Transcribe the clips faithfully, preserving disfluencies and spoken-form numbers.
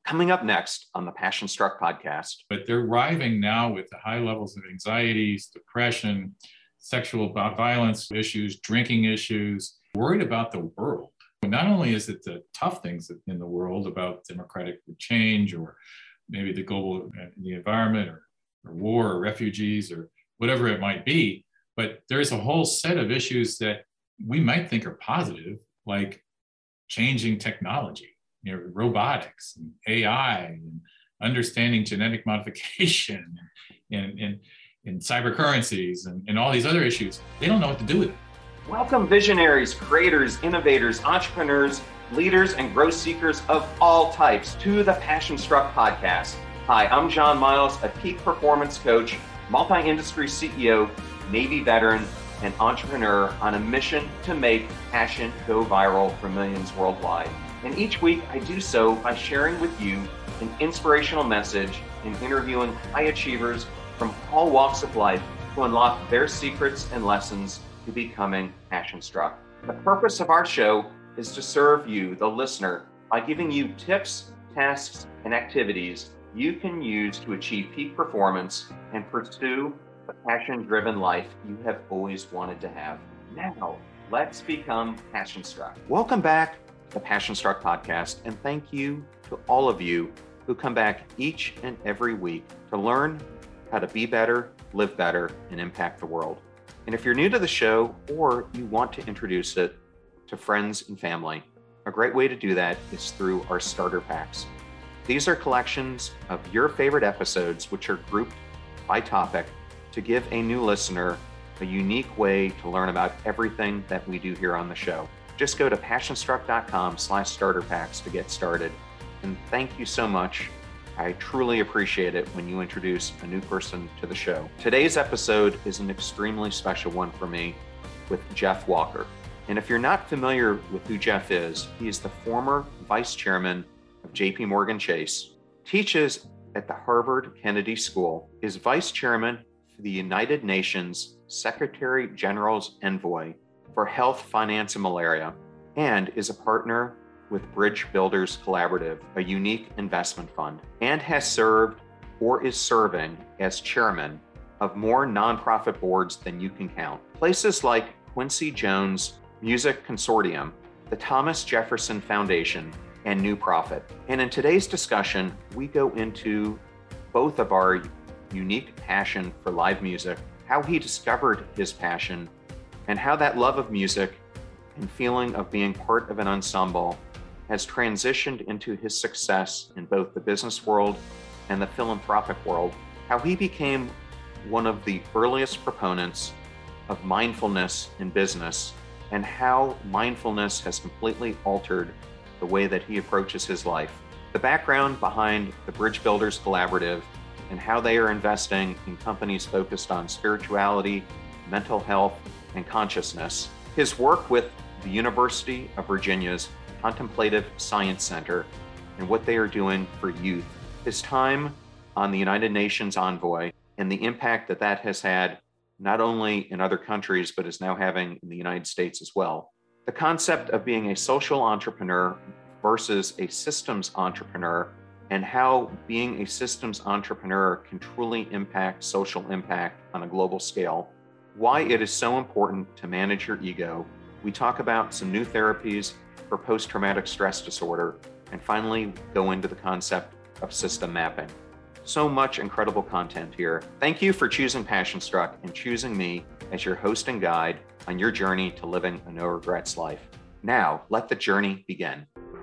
Coming up next on the Passion Struck podcast. But they're arriving now with the high levels of anxieties, depression, sexual violence issues, drinking issues, worried about the world. Not only is it the tough things in the world about democratic change or maybe the global the environment or, or war or refugees or whatever it might be, but there's a whole set of issues that we might think are positive, like changing technology, you know, robotics and A I and understanding genetic modification and, and, and cyber currencies and, and all these other issues. They don't know what to do with it. Welcome visionaries, creators, innovators, entrepreneurs, leaders, and growth seekers of all types to the Passion Struck podcast. Hi, I'm John Miles, a peak performance coach, multi-industry C E O, Navy veteran, and entrepreneur on a mission to make passion go viral for millions worldwide. And each week I do so by sharing with you an inspirational message and interviewing high achievers from all walks of life to unlock their secrets and lessons to becoming passion struck. The purpose of our show is to serve you, the listener, by giving you tips, tasks, and activities you can use to achieve peak performance and pursue the passion-driven life you have always wanted to have. Now, let's become passion struck. Welcome back to the Passion Struck podcast, and thank you to all of you who come back each and every week to learn how to be better, live better, and impact the world. And if you're new to the show or you want to introduce it to friends and family, a great way to do that is through our starter packs. These are collections of your favorite episodes, which are grouped by topic to give a new listener a unique way to learn about everything that we do here on the show. Just go to passionstruck.com slash starter packs to get started. And thank you so much. I truly appreciate it when you introduce a new person to the show. Today's episode is an extremely special one for me with Jeff Walker. And if you're not familiar with who Jeff is, he is the former vice chairman of J P Morgan Chase, teaches at the Harvard Kennedy School, is vice chairman for the United Nations Secretary General's Envoy for Health, Finance, and Malaria, and is a partner with Bridge Builders Collaborative, a unique investment fund, and has served or is serving as chairman of more nonprofit boards than you can count. Places like Quincy Jones Music Consortium, the Thomas Jefferson Foundation, and New Profit. And in today's discussion, we go into both of our unique passion for live music, how he discovered his passion, and how that love of music and feeling of being part of an ensemble has transitioned into his success in both the business world and the philanthropic world, how he became one of the earliest proponents of mindfulness in business, and how mindfulness has completely altered the way that he approaches his life. The background behind the Bridge Builders Collaborative and how they are investing in companies focused on spirituality, mental health, and consciousness. His work with the University of Virginia's Contemplative Science Center and what they are doing for youth. His time on the United Nations Envoy and the impact that that has had not only in other countries, but is now having in the United States as well. The concept of being a social entrepreneur versus a systems entrepreneur, and how being a systems entrepreneur can truly impact social impact on a global scale. Why it is so important to manage your ego. We talk about some new therapies for post-traumatic stress disorder, and finally go into the concept of system mapping. So much incredible content here. Thank you for choosing Passion Struck and choosing me as your host and guide on your journey to living a no regrets life. Now, let the journey begin.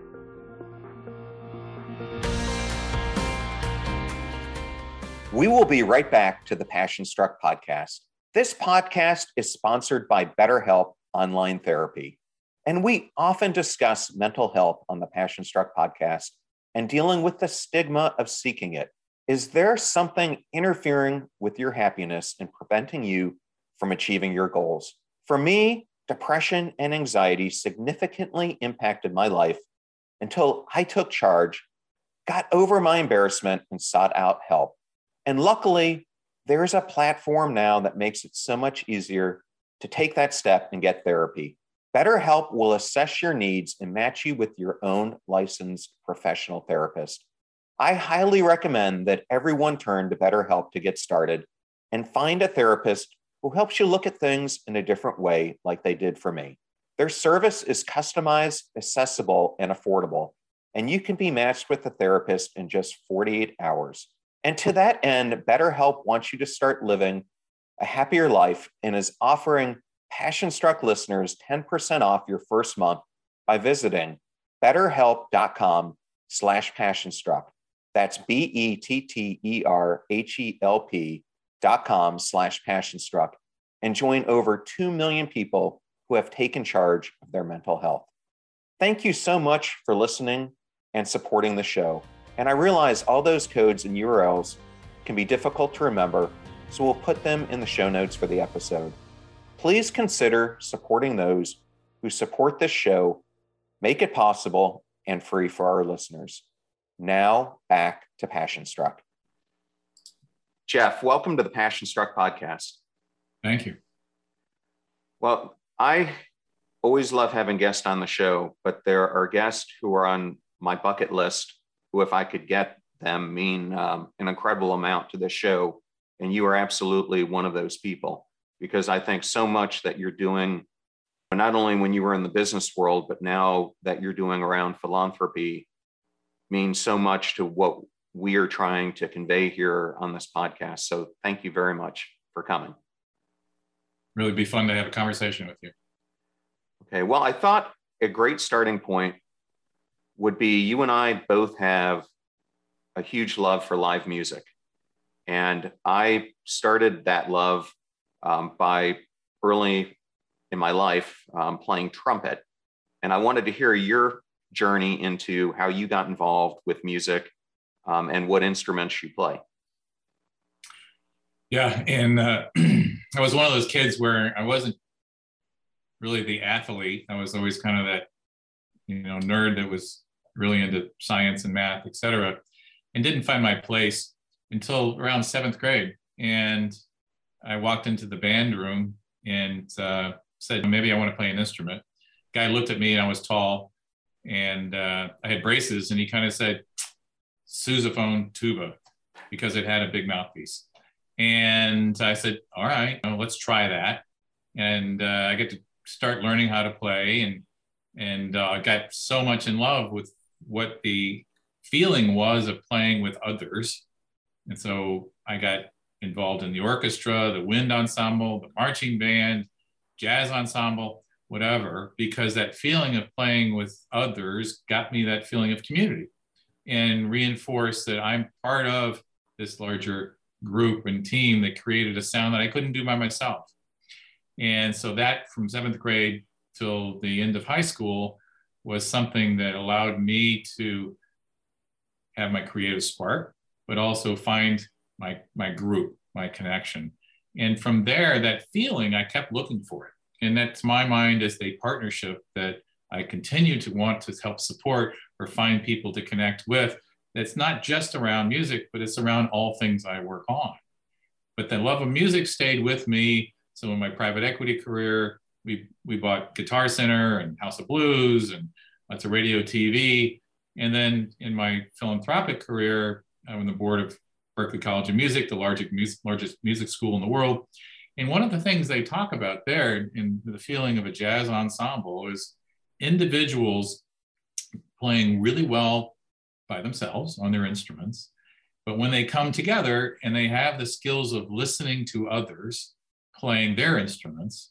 We will be right back to the Passion Struck podcast. This podcast is sponsored by BetterHelp Online Therapy. And we often discuss mental health on the Passion Struck podcast and dealing with the stigma of seeking it. Is there something interfering with your happiness and preventing you from achieving your goals? For me, depression and anxiety significantly impacted my life until I took charge, got over my embarrassment, and sought out help. And luckily, there's a platform now that makes it so much easier to take that step and get therapy. BetterHelp will assess your needs and match you with your own licensed professional therapist. I highly recommend that everyone turn to BetterHelp to get started and find a therapist who helps you look at things in a different way, like they did for me. Their service is customized, accessible, and affordable, and you can be matched with a therapist in just forty-eight hours. And to that end, BetterHelp wants you to start living a happier life and is offering Passion Struck listeners ten percent off your first month by visiting betterhelp.com slash passionstruck. That's B-E-T-T-E-R-H-E-L-P dot com slash passionstruck and join over two million people who have taken charge of their mental health. Thank you so much for listening and supporting the show. And I realize all those codes and U R Ls can be difficult to remember, so we'll put them in the show notes for the episode. Please consider supporting those who support this show, make it possible and free for our listeners. Now back to Passion Struck. Jeff, welcome to the Passion Struck podcast. Thank you. Well, I always love having guests on the show, but there are guests who are on my bucket list who, if I could get them, mean um, an incredible amount to this show. And you are absolutely one of those people, because I think so much that you're doing, not only when you were in the business world, but now that you're doing around philanthropy, means so much to what we are trying to convey here on this podcast. So thank you very much for coming. Really be fun to have a conversation with you. Okay, well, I thought a great starting point would be you and I both have a huge love for live music. And I started that love um, by early in my life um, playing trumpet. And I wanted to hear your journey into how you got involved with music um, and what instruments you play. Yeah, and uh, I was one of those kids where I wasn't really the athlete. I was always kind of that, you know, nerd that was really into science and math, et cetera, and didn't find my place until around seventh grade. And I walked into the band room and uh, said, maybe I want to play an instrument. Guy looked at me and I was tall and uh, I had braces, and he kind of said, sousaphone tuba, because it had a big mouthpiece. And I said, all right, well, let's try that. And uh, I get to start learning how to play, and and uh, got so much in love with what the feeling was of playing with others. And so I got involved in the orchestra, the wind ensemble, the marching band, jazz ensemble, whatever, because that feeling of playing with others got me that feeling of community and reinforced that I'm part of this larger group and team that created a sound that I couldn't do by myself. And so that, from seventh grade till the end of high school, was something that allowed me to have my creative spark, but also find my, my group, my connection. And from there, that feeling, I kept looking for it. And that, to my mind, is a partnership that I continue to want to help support or find people to connect with. That's not just around music, but it's around all things I work on. But the love of music stayed with me. So in my private equity career, we, we bought Guitar Center and House of Blues and lots of radio, T V. And then in my philanthropic career, I'm on the board of Berklee College of Music, the largest music, largest music school in the world. And one of the things they talk about there in the feeling of a jazz ensemble is individuals playing really well by themselves on their instruments. But when they come together and they have the skills of listening to others playing their instruments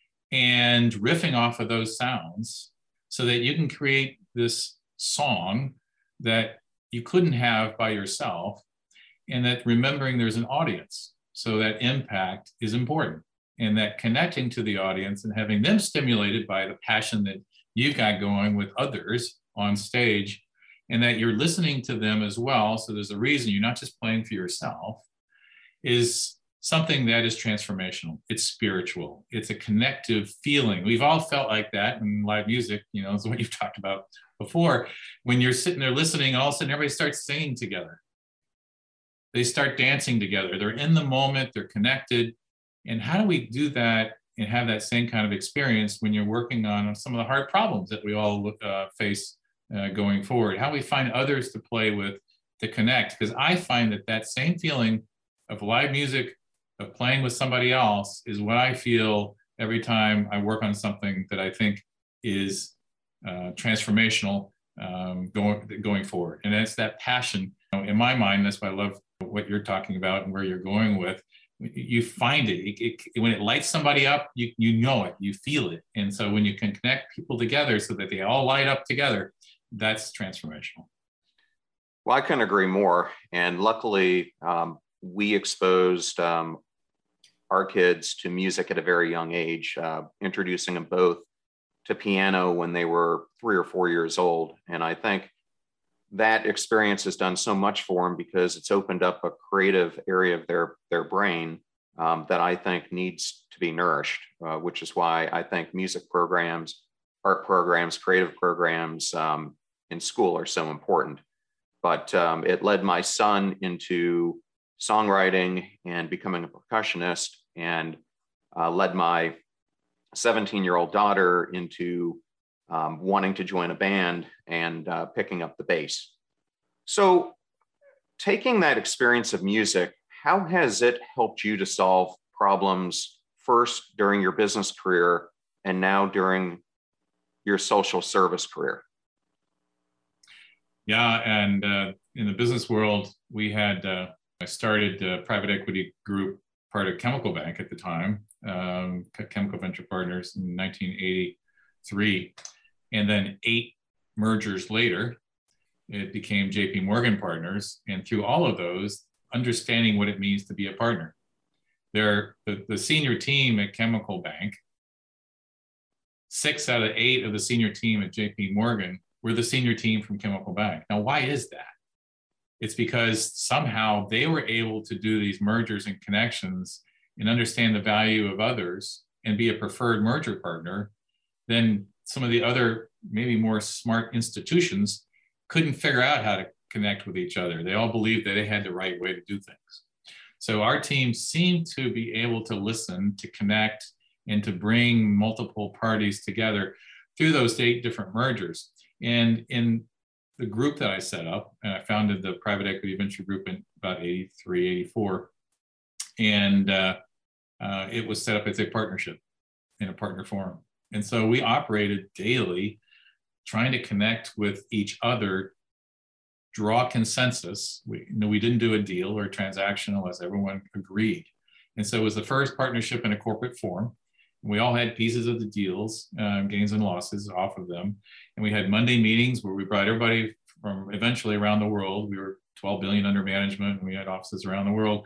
and riffing off of those sounds, so that you can create this song that you couldn't have by yourself, and that remembering there's an audience. So that impact is important, and that connecting to the audience and having them stimulated by the passion that you've got going with others on stage, and that you're listening to them as well. So there's a reason you're not just playing for yourself, is something that is transformational. It's spiritual. It's a connective feeling. We've all felt like that in live music, you know, is what you've talked about before. When you're sitting there listening, all of a sudden everybody starts singing together. They start dancing together. They're in the moment, they're connected. And how do we do that and have that same kind of experience when you're working on some of the hard problems that we all uh, face uh, going forward? How do we find others to play with to connect, because I find that that same feeling of live music, of playing with somebody else, is what I feel every time I work on something that I think is uh, transformational um, going, going forward. And it's that passion. You know, in my mind, that's why I love what you're talking about and where you're going with. You find it. It, it when it lights somebody up, you you know it, you feel it. And so when you can connect people together so that they all light up together, that's transformational. Well, I couldn't agree more. And luckily, um, we exposed um, our kids to music at a very young age, uh, introducing them both to piano when they were three or four years old. And I think that experience has done so much for them because it's opened up a creative area of their, their brain um, that I think needs to be nourished, uh, which is why I think music programs, art programs, creative programs um, in school are so important. But um, it led my son into songwriting and becoming a percussionist, and uh, led my seventeen-year-old daughter into Um, wanting to join a band and uh, picking up the bass. So taking that experience of music, how has it helped you to solve problems first during your business career and now during your social service career? Yeah, and uh, in the business world, we had, uh, I started a private equity group, part of Chemical Bank at the time, um, Chemical Venture Partners in nineteen eighty-three. And then eight mergers later, it became J P Morgan Partners. And through all of those, understanding what it means to be a partner. There, the, the senior team at Chemical Bank, six out of eight of the senior team at J P Morgan were the senior team from Chemical Bank. Now, why is that? It's because somehow they were able to do these mergers and connections and understand the value of others and be a preferred merger partner. Then some of the other, maybe more smart institutions couldn't figure out how to connect with each other. They all believed that they had the right way to do things. So our team seemed to be able to listen, to connect, and to bring multiple parties together through those eight different mergers. And in the group that I set up, and I founded the private equity venture group in about eighty-three, eighty-four. And uh, uh, it was set up as a partnership in a partner forum. And so we operated daily trying to connect with each other, draw consensus. We, you know, we didn't do a deal or a transaction unless everyone agreed. And so it was the first partnership in a corporate form. We all had pieces of the deals, uh, gains and losses off of them. And we had Monday meetings where we brought everybody from eventually around the world. We were twelve billion under management, and we had offices around the world,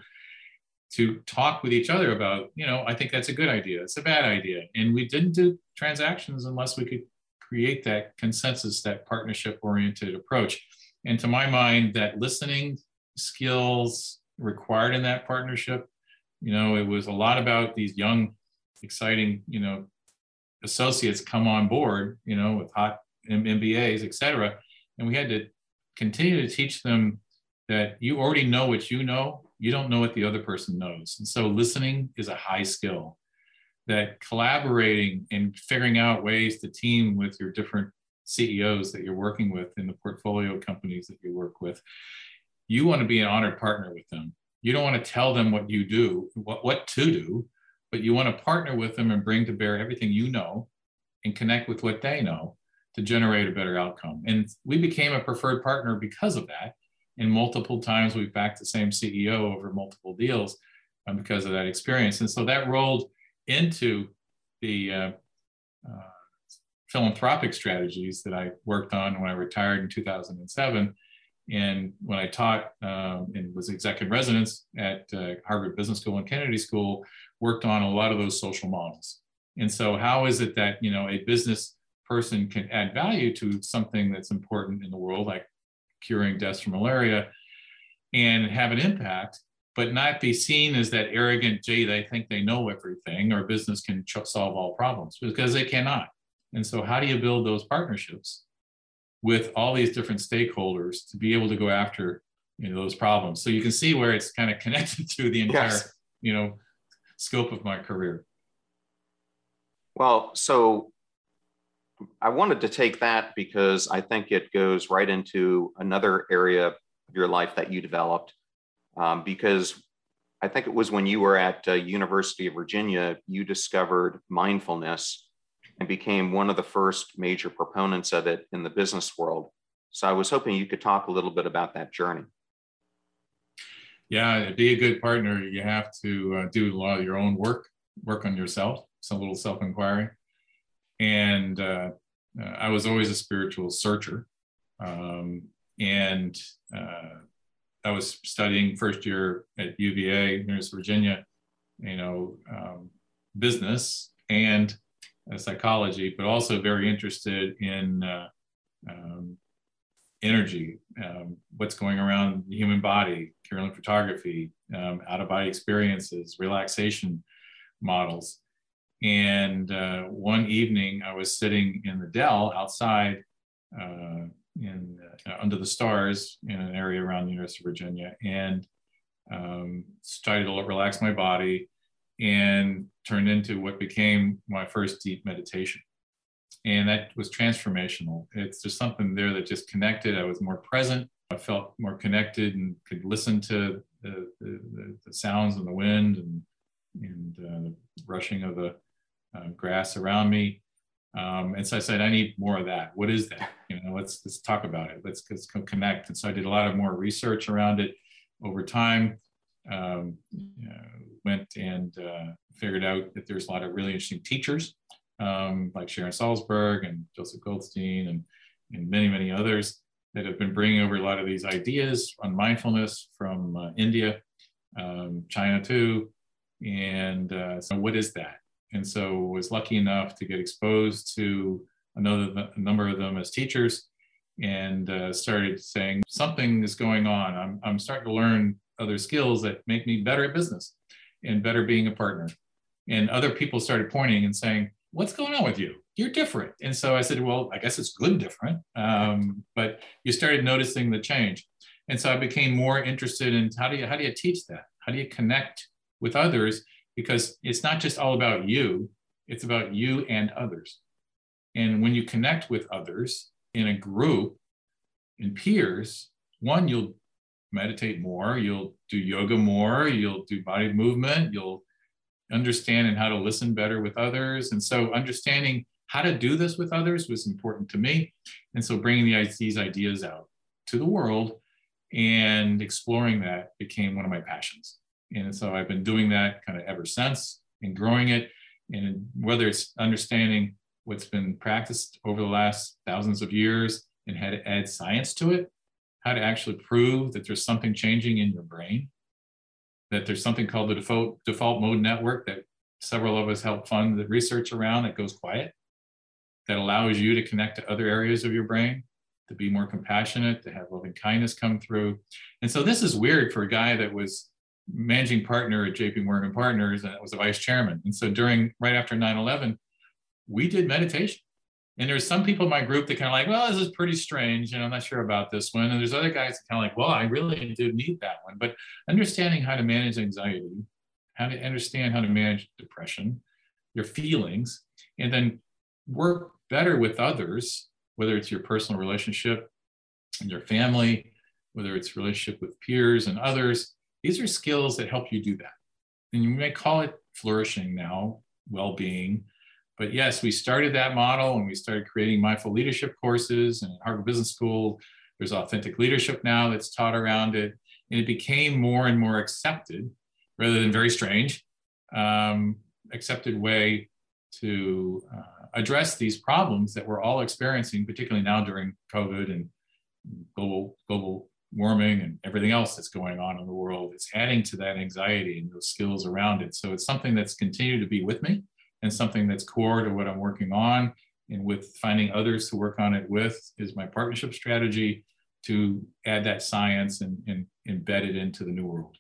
to talk with each other about, you know, I think that's a good idea, it's a bad idea. And we didn't do transactions unless we could create that consensus, that partnership-oriented approach. And to my mind, that listening skills required in that partnership, you know, it was a lot about these young, exciting, you know, associates come on board, you know, with hot M B As, et cetera. And we had to continue to teach them that you already know what you know, you don't know what the other person knows. And so listening is a high skill. That collaborating and figuring out ways to team with your different C E Os that you're working with in the portfolio companies that you work with, you want to be an honored partner with them. You don't want to tell them what you do, what, what to do, but you want to partner with them and bring to bear everything you know and connect with what they know to generate a better outcome. And we became a preferred partner because of that. And multiple times we've backed the same C E O over multiple deals um, because of that experience. And so that rolled into the uh, uh, philanthropic strategies that I worked on when I retired in two thousand seven. And when I taught um, and was executive residence at uh, Harvard Business School and Kennedy School, worked on a lot of those social models. And so how is it that, you know, a business person can add value to something that's important in the world, like curing deaths from malaria, and have an impact, but not be seen as that arrogant, gee, they think they know everything, or business can ch- solve all problems, because they cannot. And so how do you build those partnerships with all these different stakeholders to be able to go after, you know, those problems? So you can see where it's kind of connected to the entire, yes. you know, scope of my career. Well, so I wanted to take that because I think it goes right into another area of your life that you developed, um, because I think it was when you were at uh, University of Virginia, you discovered mindfulness and became one of the first major proponents of it in the business world. So I was hoping you could talk a little bit about that journey. Yeah, to be a good partner, you have to uh, do a lot of your own work, work on yourself, some little self-inquiry. And uh, uh, I was always a spiritual searcher. Um, and uh, I was studying first year at U V A, University of Virginia, you know, um, business and uh, psychology, but also very interested in uh, um, energy, um, what's going around the human body, Kirlian photography, um, out-of-body experiences, relaxation models. And uh, one evening I was sitting in the Dell outside uh, in uh, under the stars in an area around the University of Virginia, and um, started to relax my body and turned into what became my first deep meditation. And that was transformational. It's just something there that just connected. I was more present. I felt more connected and could listen to the, the, the sounds of the wind and, and uh, the rushing of the uh, grass around me. Um, and so I said, I need more of that. What is that? You know, let's let's talk about it. Let's, let's connect. And so I did a lot of more research around it over time. Um, you know, went and uh, figured out that there's a lot of really interesting teachers um, like Sharon Salzberg and Joseph Goldstein and, and many, many others that have been bringing over a lot of these ideas on mindfulness from uh, India, um, China too. And uh, so what is that? And so was lucky enough to get exposed to another a number of them as teachers, and uh, started saying something is going on. I'm, I'm starting to learn other skills that make me better at business and better being a partner. And other people started pointing and saying, what's going on with you? You're different. And so I said, well, I guess it's good different. Um, but you started noticing the change. And so I became more interested in how do you, how do you teach that? How do you connect with others? Because it's not just all about you, it's about you and others. And when you connect with others in a group, in peers, one, you'll meditate more, you'll do yoga more, you'll do body movement, you'll understand and how to listen better with others. And so understanding how to do this with others was important to me. And so bringing the, these ideas out to the world and exploring that became one of my passions. And so I've been doing that kind of ever since and growing it. And whether it's understanding what's been practiced over the last thousands of years and how to add science to it, how to actually prove that there's something changing in your brain, that there's something called the default, default mode network that several of us help fund the research around that goes quiet, that allows you to connect to other areas of your brain, to be more compassionate, to have loving kindness come through. And so this is weird for a guy that was managing partner at J P Morgan Partners and was a vice chairman. And so during, right after nine eleven, we did meditation. And there's some people in my group that kind of like, well, this is pretty strange, and I'm not sure about this one. And there's other guys that kind of like, well, I really do need that one. But understanding how to manage anxiety, how to understand how to manage depression, your feelings, and then work better with others, whether it's your personal relationship and your family, whether it's relationship with peers and others. These are skills that help you do that. And you may call it flourishing now, well-being. But yes, we started that model and we started creating mindful leadership courses. And at Harvard Business School, there's authentic leadership now that's taught around it. And it became more and more accepted, rather than very strange, um, accepted way to uh, address these problems that we're all experiencing, particularly now during COVID and global, global warming and everything else that's going on in the world. It's adding to that anxiety and those skills around it. So it's something that's continued to be with me and something that's core to what I'm working on. And with finding others to work on it with is my partnership strategy to add that science and, and embed it into the new world.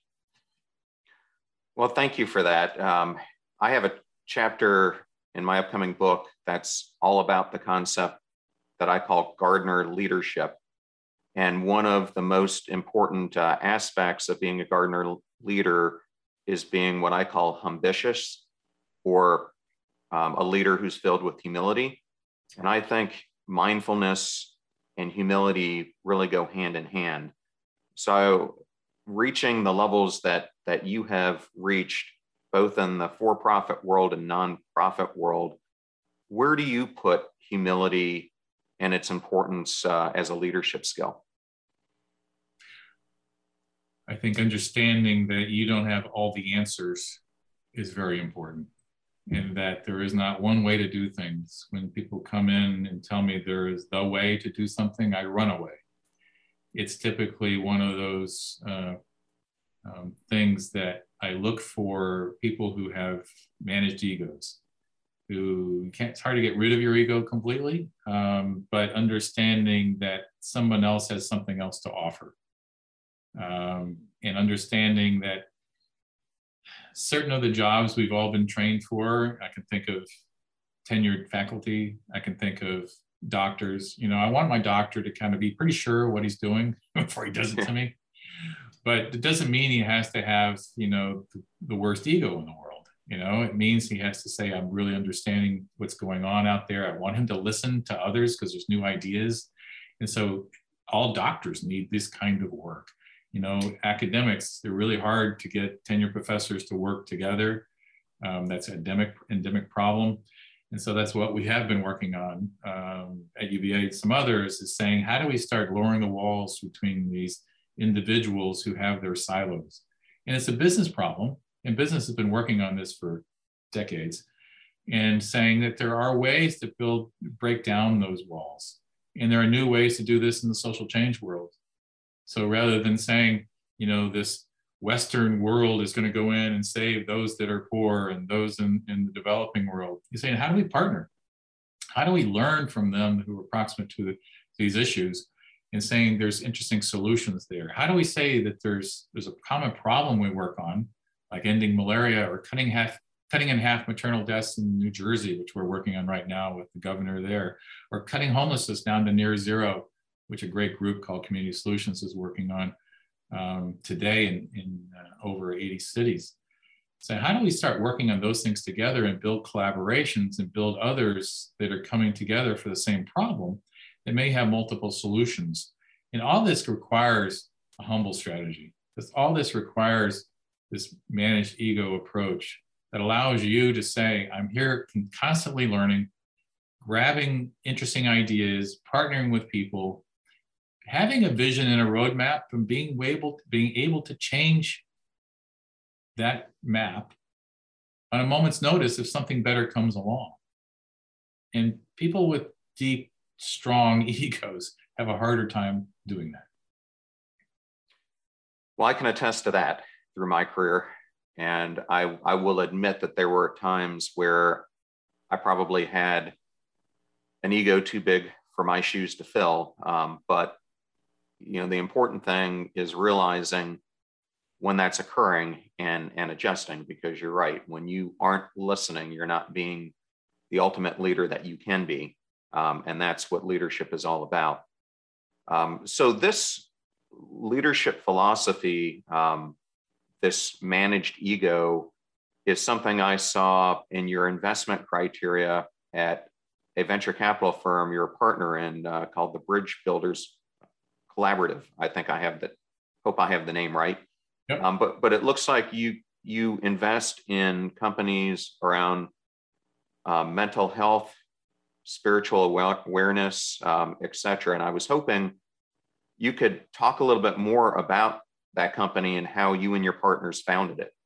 Well, thank you for that. Um, I have a chapter in my upcoming book that's all about the concept that I call Gardner leadership. And one of the most important uh, aspects of being a Gardner leader is being what I call ambitious, or um, a leader who's filled with humility. And I think mindfulness and humility really go hand in hand. So reaching the levels that, that you have reached, both in the for-profit world and nonprofit world, where do you put humility and its importance uh, as a leadership skill? I think understanding that you don't have all the answers is very important, and that there is not one way to do things. When people come in and tell me there is the way to do something, I run away. It's typically one of those uh, um, things that I look for people who have managed egos, who can't, it's hard to get rid of your ego completely, um, but understanding that someone else has something else to offer. Um, and understanding that certain of the jobs we've all been trained for, I can think of tenured faculty, I can think of doctors. You know, I want my doctor to kind of be pretty sure what he's doing before he does it to me. But it doesn't mean he has to have, you know, the, the worst ego in the world. You know, it means he has to say, I'm really understanding what's going on out there. I want him to listen to others because there's new ideas. And so all doctors need this kind of work. You know, academics, they're really hard to get tenured professors to work together. Um, that's an endemic, endemic problem. And so that's what we have been working on um, at U V A and some others, is saying, how do we start lowering the walls between these individuals who have their silos? And it's a business problem, and business has been working on this for decades, and saying that there are ways to build, break down those walls. And there are new ways to do this in the social change world. So rather than saying, you know, this Western world is going to go in and save those that are poor and those in, in the developing world, you're saying, how do we partner? How do we learn from them who are proximate to the, these issues, and saying there's interesting solutions there? How do we say that there's, there's a common problem we work on, like ending malaria or cutting half, cutting in half maternal deaths in New Jersey, which we're working on right now with the governor there, or cutting homelessness down to near zero, which a great group called Community Solutions is working on um, today in, in uh, over eighty cities. So how do we start working on those things together and build collaborations and build others that are coming together for the same problem that may have multiple solutions? And all this requires a humble strategy. This, all this requires this managed ego approach that allows you to say, I'm here constantly learning, grabbing interesting ideas, partnering with people, having a vision and a roadmap, and being able, being able to change that map on a moment's notice if something better comes along. And people with deep, strong egos have a harder time doing that. Well, I can attest to that through my career. And I, I will admit that there were times where I probably had an ego too big for my shoes to fill. Um, but you know, the important thing is realizing when that's occurring and, and adjusting, because you're right. When you aren't listening, you're not being the ultimate leader that you can be. Um, and that's what leadership is all about. Um, so this leadership philosophy, um, this managed ego, is something I saw in your investment criteria at a venture capital firm you're a partner in uh, called the Bridge Builders Collaborative. I think I have the, hope I have the name right. Yep. Um, but but it looks like you you invest in companies around uh, mental health, spiritual awareness, um, et cetera. And I was hoping you could talk a little bit more about that company and how you and your partners founded it.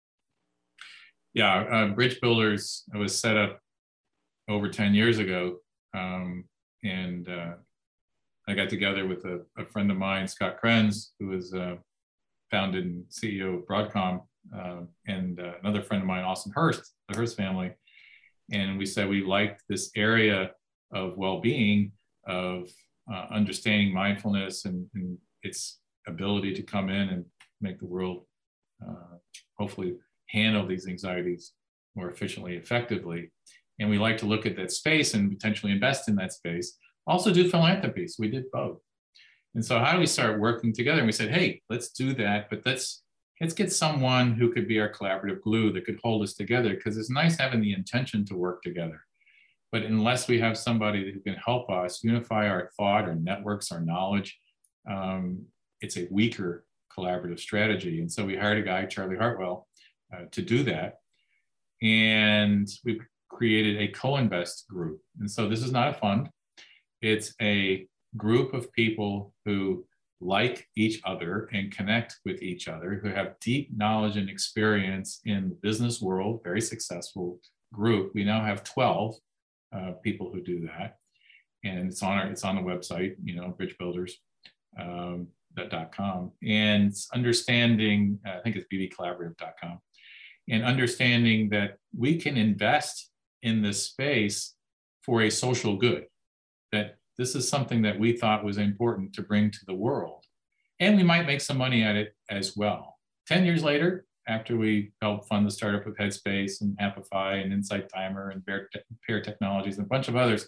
Yeah, uh, Bridge Builders was set up over ten years ago. Um, and uh, I got together with a, a friend of mine, Scott Krenz, who was uh, founded and C E O of Broadcom, uh, and uh, another friend of mine, Austin Hurst, the Hurst family. And we said we liked this area of well-being, of uh, understanding mindfulness and, and its ability to come in and make the world uh, hopefully handle these anxieties more efficiently, effectively. And we like to look at that space and potentially invest in that space. Also do philanthropy. So we did both. And so how do we start working together? And we said, hey, let's do that, but let's let's get someone who could be our collaborative glue that could hold us together, because it's nice having the intention to work together. But unless we have somebody who can help us unify our thought, our networks, our knowledge, um, it's a weaker collaborative strategy. And so we hired a guy, Charlie Hartwell, uh, to do that. And we created a co-invest group. And so this is not a fund. It's a group of people who like each other and connect with each other, who have deep knowledge and experience in the business world, very successful group. We now have twelve uh, people who do that. And it's on our, it's on the website, you know, bridge builders dot com. Um, and understanding, uh, I think it's b b collaborative dot com, and understanding that we can invest in this space for a social good, that this is something that we thought was important to bring to the world. And we might make some money at it as well. ten years later, after we helped fund the startup of Headspace and Amplify and Insight Timer and Bear, Pear Technologies and a bunch of others,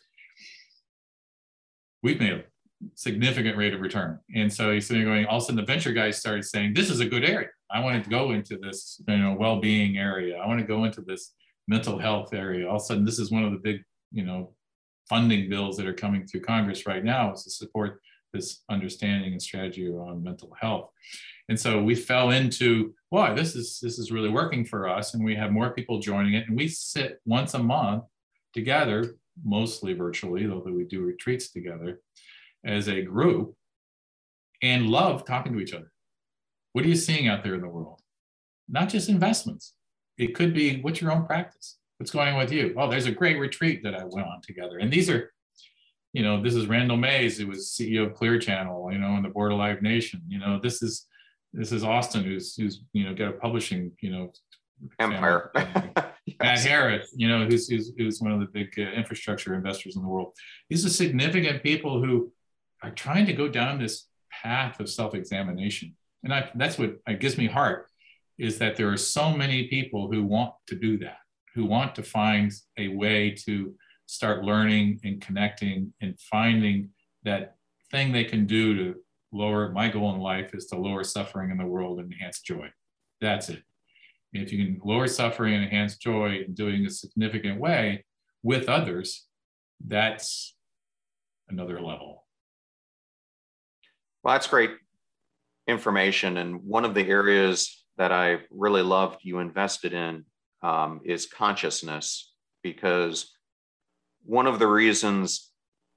we've made a significant rate of return. And so he's sitting going, all of a sudden the venture guys started saying, this is a good area. I want to go into this, you know, well-being area. I want to go into this mental health area. All of a sudden, this is one of the big, you know, funding bills that are coming through Congress right now, is to support this understanding and strategy around mental health. And so we fell into, wow, this is this is really working for us. And we have more people joining it. And we sit once a month together, mostly virtually, although we do retreats together as a group, and love talking to each other. What are you seeing out there in the world? Not just investments. It could be, what's your own practice? What's going on with you? Oh, there's a great retreat that I went on together. And these are, you know, this is Randall Mays, who was C E O of Clear Channel, you know, and the board of Live Nation. You know, this is this is Austin, who's who's you know got a publishing, you know, empire. Yes. Matt Harris, you know, who's who's who's one of the big uh, infrastructure investors in the world. These are significant people who are trying to go down this path of self-examination, and I, that's what uh, gives me heart, is that there are so many people who want to do that, who want to find a way to start learning and connecting and finding that thing they can do to lower. My goal in life is to lower suffering in the world and enhance joy. That's it. And if you can lower suffering and enhance joy in doing a significant way with others, that's another level. Well, that's great information. And one of the areas that I really loved you invested in um, is consciousness, because one of the reasons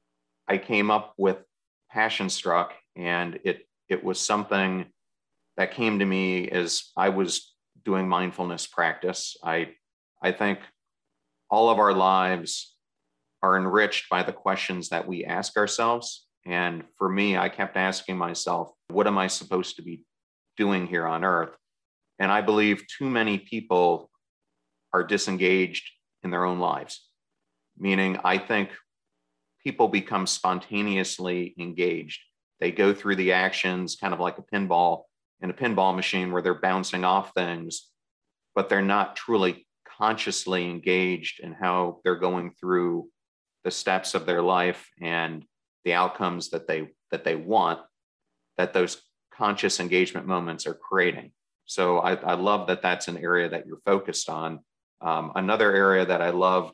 I came up with Passion Struck, and it it was something that came to me as I was doing mindfulness practice. I I think all of our lives are enriched by the questions that we ask ourselves. And for me, I kept asking myself, what am I supposed to be doing here on earth? And I believe too many people are disengaged in their own lives. Meaning, I think people become spontaneously engaged. They go through the actions kind of like a pinball in a pinball machine where they're bouncing off things, but they're not truly consciously engaged in how they're going through the steps of their life and the outcomes that they that they want, that those conscious engagement moments are creating. So I, I love that that's an area that you're focused on. Um, another area that I loved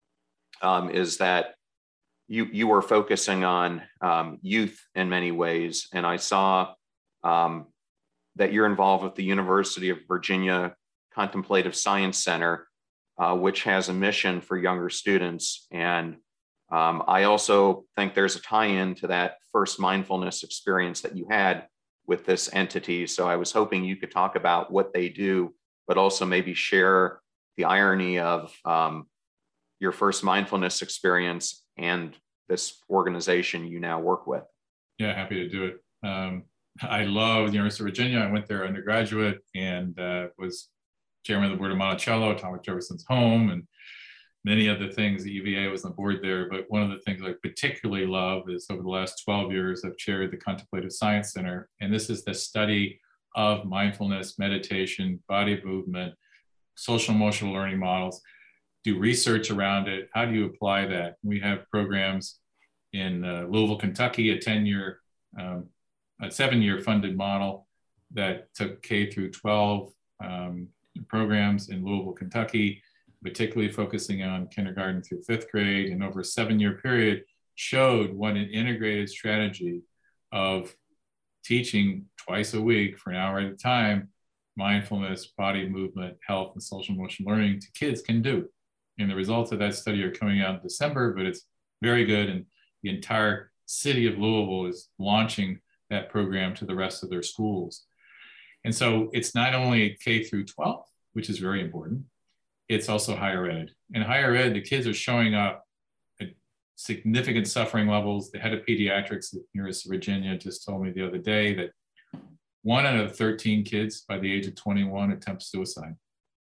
um, is that you you were focusing on um, youth in many ways, and I saw um, that you're involved with the University of Virginia Contemplative Science Center, uh, which has a mission for younger students. And um, I also think there's a tie-in to that first mindfulness experience that you had with this entity. So I was hoping you could talk about what they do, but also maybe share the irony of um, your first mindfulness experience and this organization you now work with. Yeah, happy to do it. Um, I love the University of Virginia. I went there undergraduate and uh, was chairman of the board of Monticello, Thomas Jefferson's home, and many other things. The U V A was on the board there. But one of the things I particularly love is over the last twelve years, I've chaired the Contemplative Science Center. And this is the study of mindfulness, meditation, body movement, social emotional learning models, do research around it. How do you apply that? We have programs in uh, Louisville, Kentucky, a ten-year, um, a seven-year funded model that took K through twelve um, programs in Louisville, Kentucky, particularly focusing on kindergarten through fifth grade, and over a seven-year period showed what an integrated strategy of teaching twice a week for an hour at a time, mindfulness, body movement, health, and social emotional learning to kids can do. And the results of that study are coming out in December, but it's very good. And the entire city of Louisville is launching that program to the rest of their schools. And so it's not only K through twelve, which is very important, it's also higher ed. In higher ed, the kids are showing up at significant suffering levels. The head of pediatrics at University of Virginia just told me the other day that one out of thirteen kids by the age of twenty-one attempt suicide,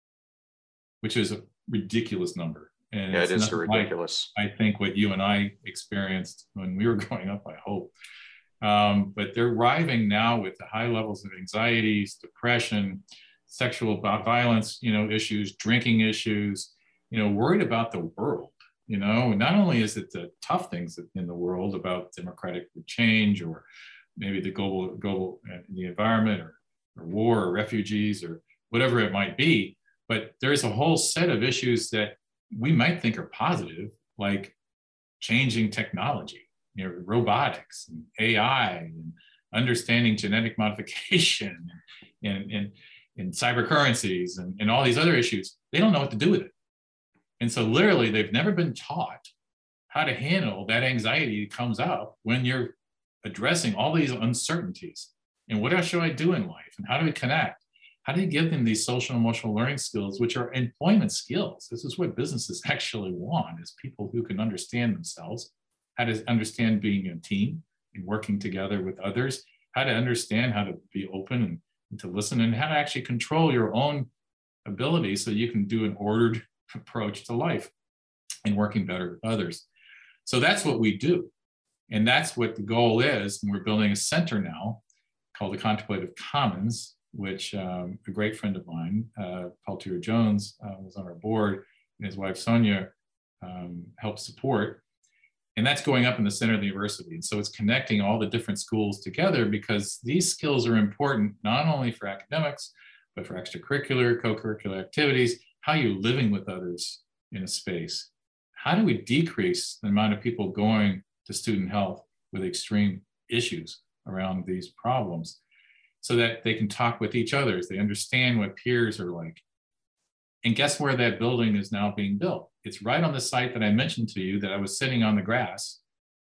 which is a ridiculous number. And yeah, it is ridiculous. Like, I think what you and I experienced when we were growing up, I hope. Um, but they're arriving now with the high levels of anxieties, depression, sexual violence, you know, issues, drinking issues, you know, worried about the world. You know, not only is it the tough things in the world about democratic change or maybe the global, global uh, the environment or, or war or refugees or whatever it might be, but there's a whole set of issues that we might think are positive, like changing technology, you know, robotics and A I and understanding genetic modification and, and, and cyber currencies and, and all these other issues. They don't know what to do with it. And so literally they've never been taught how to handle that anxiety that comes up when you're addressing all these uncertainties. And what else should I do in life? And how do we connect? How do you give them these social and emotional learning skills, which are employment skills? This is what businesses actually want, is people who can understand themselves, how to understand being a team and working together with others, how to understand how to be open and, and to listen, and how to actually control your own ability so you can do an ordered approach to life and working better with others. So that's what we do. And that's what the goal is. And we're building a center now called the Contemplative Commons, which um, a great friend of mine, uh, Paul Tudor Jones, uh, was on our board, and his wife Sonia um, helped support. And that's going up in the center of the university. And so it's connecting all the different schools together, because these skills are important not only for academics, but for extracurricular, co-curricular activities. How you're living with others in a space. How do we decrease the amount of people going to student health with extreme issues around these problems, so that they can talk with each other as they understand what peers are like? And guess where that building is now being built? It's right on the site that I mentioned to you that I was sitting on the grass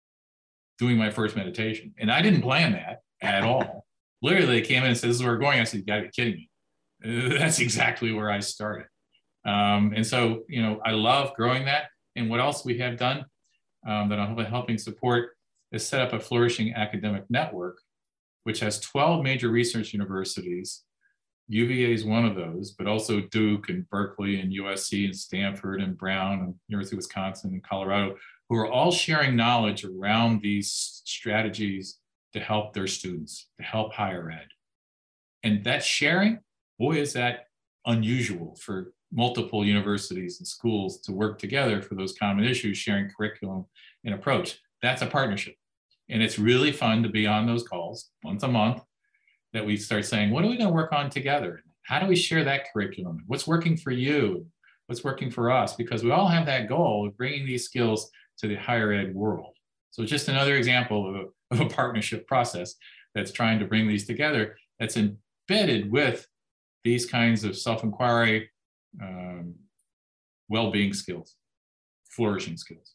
doing my first meditation. And I didn't plan that at all. Literally, they came in and said, "This is where we're going." I said, "You gotta be kidding me." That's exactly where I started. Um, and so, you know, I love growing that. And what else we have done um, that I'm helping support is set up a flourishing academic network, which has twelve major research universities. U V A is one of those, but also Duke and Berkeley and U S C and Stanford and Brown and University of Wisconsin and Colorado, who are all sharing knowledge around these strategies to help their students, to help higher ed. And that sharing, boy, is that unusual for multiple universities and schools to work together for those common issues, sharing curriculum and approach. That's a partnership. And it's really fun to be on those calls once a month, that we start saying, what are we going to work on together? How do we share that curriculum? What's working for you? What's working for us? Because we all have that goal of bringing these skills to the higher ed world. So just another example of a, of a partnership process that's trying to bring these together, that's embedded with these kinds of self-inquiry, um, well-being skills, flourishing skills.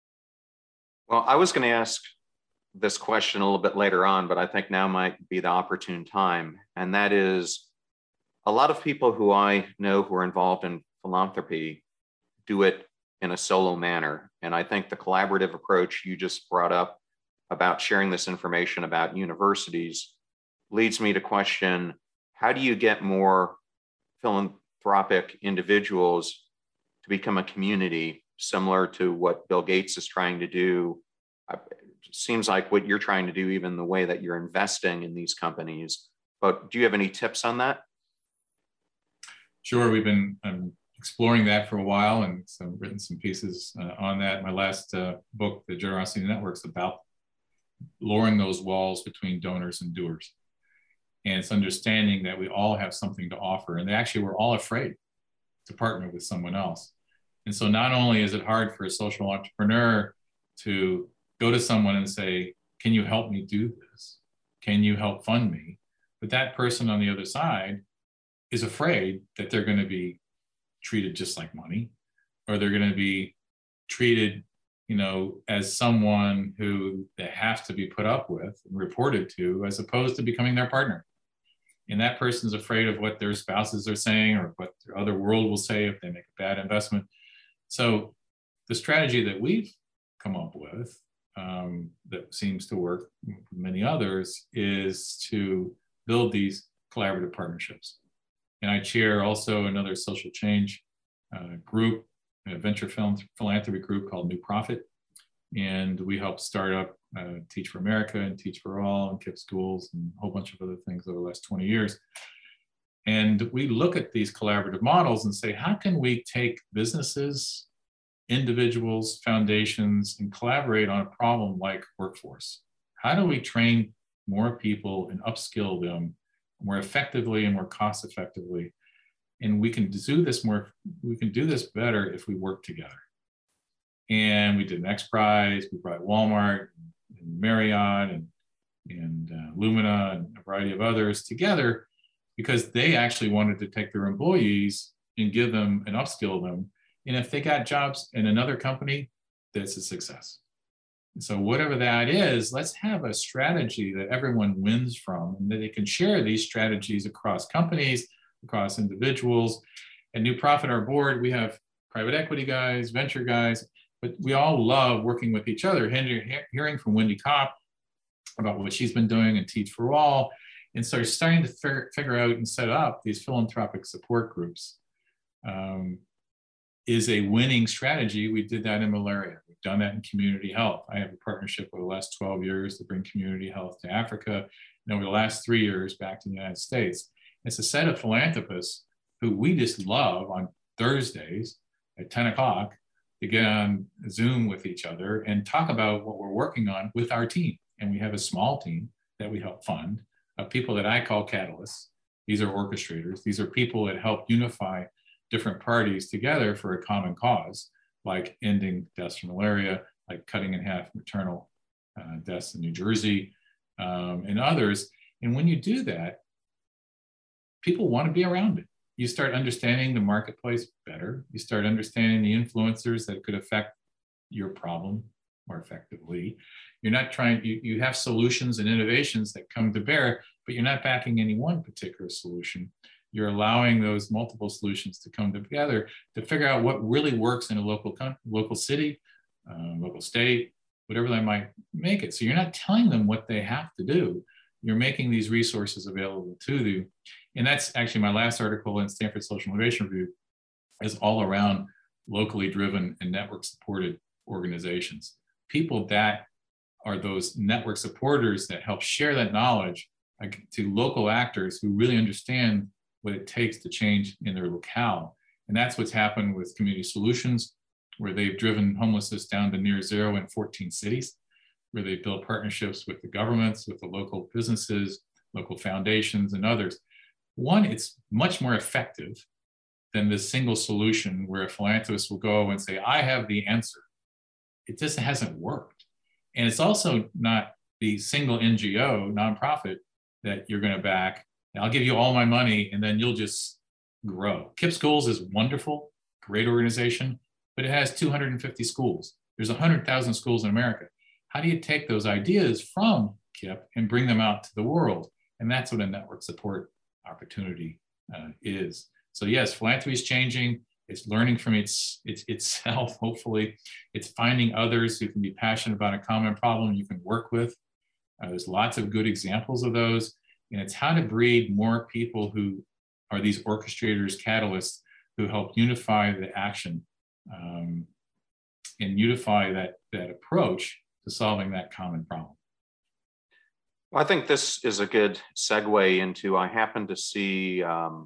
Well, I was going to ask this question a little bit later on, but I think now might be the opportune time. And that is, a lot of people who I know who are involved in philanthropy do it in a solo manner. And I think the collaborative approach you just brought up about sharing this information about universities leads me to question, how do you get more philanthropic individuals to become a community similar to what Bill Gates is trying to do? It seems like what you're trying to do, even the way that you're investing in these companies. But do you have any tips on that? Sure. We've been um, exploring that for a while, and some, written some pieces uh, on that. My last uh, book, The Generosity Network, is about lowering those walls between donors and doers. And it's understanding that we all have something to offer. And they actually, we're all afraid to partner with someone else. And so not only is it hard for a social entrepreneur to go to someone and say, can you help me do this? Can you help fund me? But that person on the other side is afraid that they're going to be treated just like money, or they're going to be treated, you know, as someone who they have to be put up with and reported to, as opposed to becoming their partner. And that person's afraid of what their spouses are saying or what the other world will say if they make a bad investment. So the strategy that we've come up with, um, that seems to work for many others, is to build these collaborative partnerships. And I chair also another social change uh, group, a venture philanthropy group called New Profit. And we help start up uh, Teach for America and Teach for All and KIPP Schools and a whole bunch of other things over the last twenty years. And we look at these collaborative models and say, how can we take businesses, individuals, foundations, and collaborate on a problem like workforce? How do we train more people and upskill them more effectively and more cost effectively? And we can do this more, we can do this better if we work together. And we did an X Prize, we brought Walmart and Marriott and, and uh, Lumina and a variety of others together because they actually wanted to take their employees and give them and upskill them. And if they got jobs in another company, that's a success. And so whatever that is, let's have a strategy that everyone wins from and that they can share these strategies across companies, across individuals. At New Profit, our board, we have private equity guys, venture guys, but we all love working with each other. Hearing from Wendy Kopp about what she's been doing and Teach for All. And so starting to figure, figure out and set up these philanthropic support groups um, is a winning strategy. We did that in malaria. We've done that in community health. I have a partnership over the last twelve years to bring community health to Africa, and over the last three years back to the United States. It's a set of philanthropists who we just love on Thursdays at ten o'clock to get on Zoom with each other and talk about what we're working on with our team. And we have a small team that we help fund of people that I call catalysts. These are orchestrators. These are people that help unify different parties together for a common cause, like ending deaths from malaria, like cutting in half maternal uh, deaths in New Jersey, um, and others. And when you do that, people want to be around it. You start understanding the marketplace better. You start understanding the influencers that could affect your problem more effectively. You're not trying, you, you have solutions and innovations that come to bear, but you're not backing any one particular solution. You're allowing those multiple solutions to come together to figure out what really works in a local local city, uh, local state, whatever they might make it. So you're not telling them what they have to do. You're making these resources available to you. And that's actually my last article in Stanford Social Innovation Review is all around locally driven and network supported organizations. People that are those network supporters that help share that knowledge to local actors who really understand what it takes to change in their locale. And that's what's happened with Community Solutions, where they've driven homelessness down to near zero in fourteen cities, where they built partnerships with the governments, with the local businesses, local foundations, and others. One, it's much more effective than this single solution where a philanthropist will go and say, I have the answer. It just hasn't worked. And it's also not the single N G O, nonprofit, that you're going to back. I'll give you all my money and then you'll just grow. KIPP Schools is wonderful, great organization, but it has two hundred fifty schools. There's one hundred thousand schools in America. How do you take those ideas from KIPP and bring them out to the world? And that's what a network support opportunity uh, is. So yes, philanthropy is changing. It's learning from its, its itself, hopefully. It's finding others who can be passionate about a common problem you can work with. Uh, there's lots of good examples of those. And it's how to breed more people who are these orchestrators, catalysts, who help unify the action um, and unify that, that approach to solving that common problem. Well, I think this is a good segue into, I happened to see um,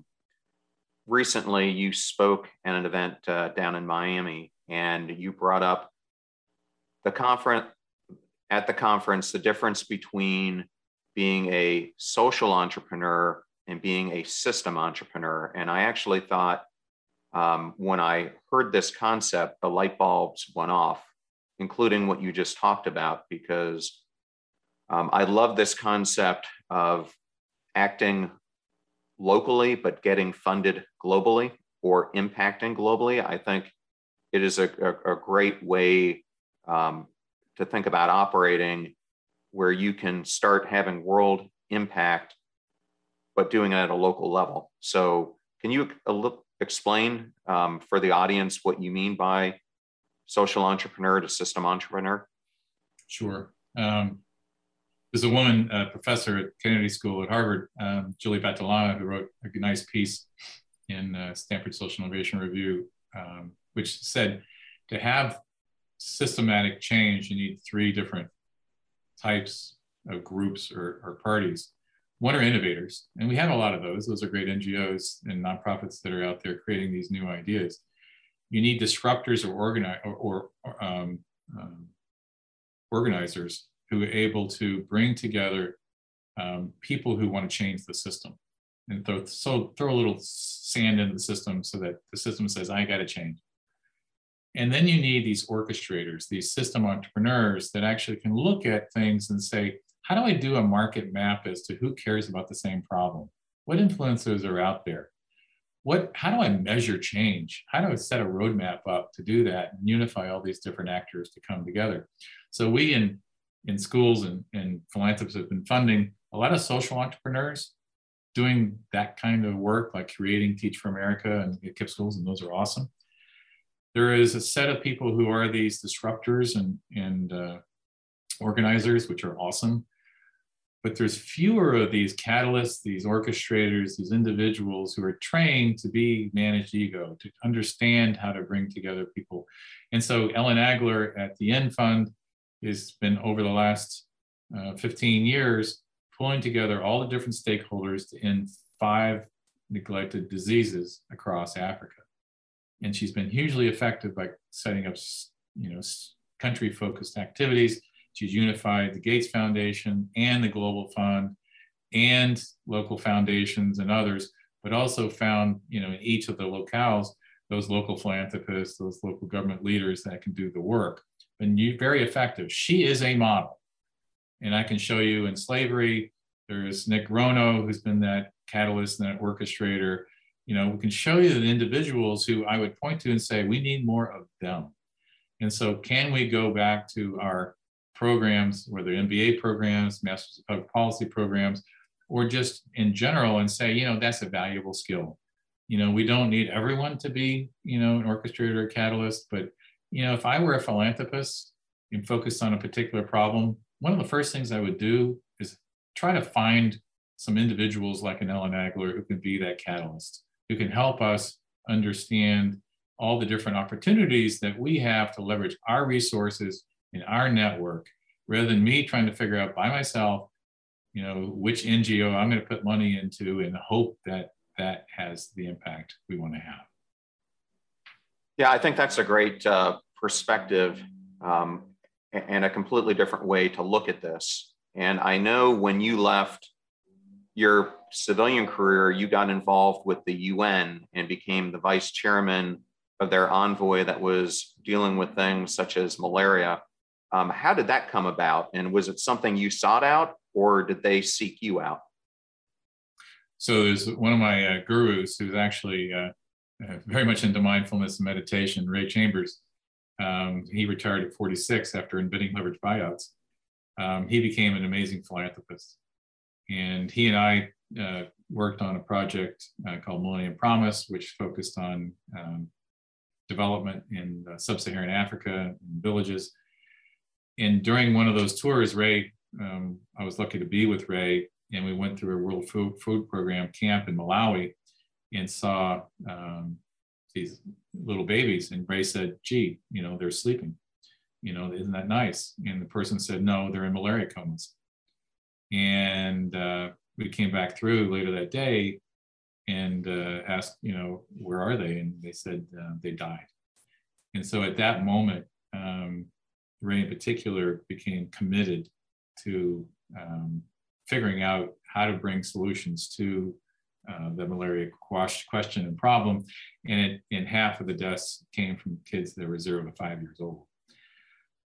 recently you spoke at an event uh, down in Miami, and you brought up the conference, at the conference, the difference between being a social entrepreneur and being a system entrepreneur. And I actually thought um, when I heard this concept, the light bulbs went off, including what you just talked about, because Um, I love this concept of acting locally, but getting funded globally or impacting globally. I think it is a, a, a great way um, to think about operating, where you can start having world impact, but doing it at a local level. So can you explain um, for the audience what you mean by social entrepreneur to system entrepreneur? Sure. Um, there's a woman, a professor at Kennedy School at Harvard, um, Julie Battilana, who wrote a nice piece in uh, Stanford Social Innovation Review, um, which said to have systematic change, you need three different types of groups or, or parties. One are innovators, and we have a lot of those. Those are great N G Os and nonprofits that are out there creating these new ideas. You need disruptors or, organi- or, or um, um, organizers who are able to bring together um, people who want to change the system and throw, so throw a little sand into the system so that the system says, I got to change. And then you need these orchestrators, these system entrepreneurs that actually can look at things and say, how do I do a market map as to who cares about the same problem? What influencers are out there? What, how do I measure change? How do I set a roadmap up to do that and unify all these different actors to come together? So we in, in schools and, and philanthropists have been funding a lot of social entrepreneurs doing that kind of work, like creating Teach for America and K I P schools, and those are awesome. There is a set of people who are these disruptors and, and uh, organizers, which are awesome. But there's fewer of these catalysts, these orchestrators, these individuals who are trained to be managed ego, to understand how to bring together people. And so Ellen Agler at the End Fund has been, over the last uh, fifteen years, pulling together all the different stakeholders to end five neglected diseases across Africa. And she's been hugely effective by setting up, you know, country-focused activities. She's unified the Gates Foundation and the Global Fund and local foundations and others, but also found, you know, in each of the locales, those local philanthropists, those local government leaders that can do the work. And you, very effective. She is a model. And I can show you in slavery, there's Nick Rono, who's been that catalyst and that orchestrator. You know, we can show you the individuals who I would point to and say, we need more of them. And so can we go back to our programs, whether M B A programs, Masters of Public Policy programs, or just in general, and say, you know, that's a valuable skill. You know, we don't need everyone to be, you know, an orchestrator or catalyst, but, you know, if I were a philanthropist and focused on a particular problem, one of the first things I would do is try to find some individuals like an Ellen Agler who can be that catalyst, who can help us understand all the different opportunities that we have to leverage our resources in our network, rather than me trying to figure out by myself, you know, which N G O I'm going to put money into and hope that that has the impact we want to have. Yeah, I think that's a great uh, perspective um, and a completely different way to look at this. And I know when you left your civilian career, you got involved with the U N and became the vice chairman of their envoy that was dealing with things such as malaria. Um, how did that come about? And was it something you sought out, or did they seek you out? So there's one of my uh, gurus who's actually uh, uh, very much into mindfulness and meditation, Ray Chambers. Um, he retired at forty-six after inventing leveraged buyouts. Um, he became an amazing philanthropist. And he and I uh, worked on a project uh, called Millennium Promise, which focused on um, development in uh, sub-Saharan Africa and villages. And during one of those tours, Ray, um, I was lucky to be with Ray, and we went through a World Food, Food Program camp in Malawi and saw um, these little babies. And Ray said, gee, you know, they're sleeping. You know, isn't that nice? And the person said, no, they're in malaria comas. And uh, we came back through later that day and uh, asked, you know, where are they? And they said uh, they died. And so at that moment, um, Ray in particular became committed to um, figuring out how to bring solutions to uh, the malaria question and problem. And, it, and half of the deaths came from kids that were zero to five years old.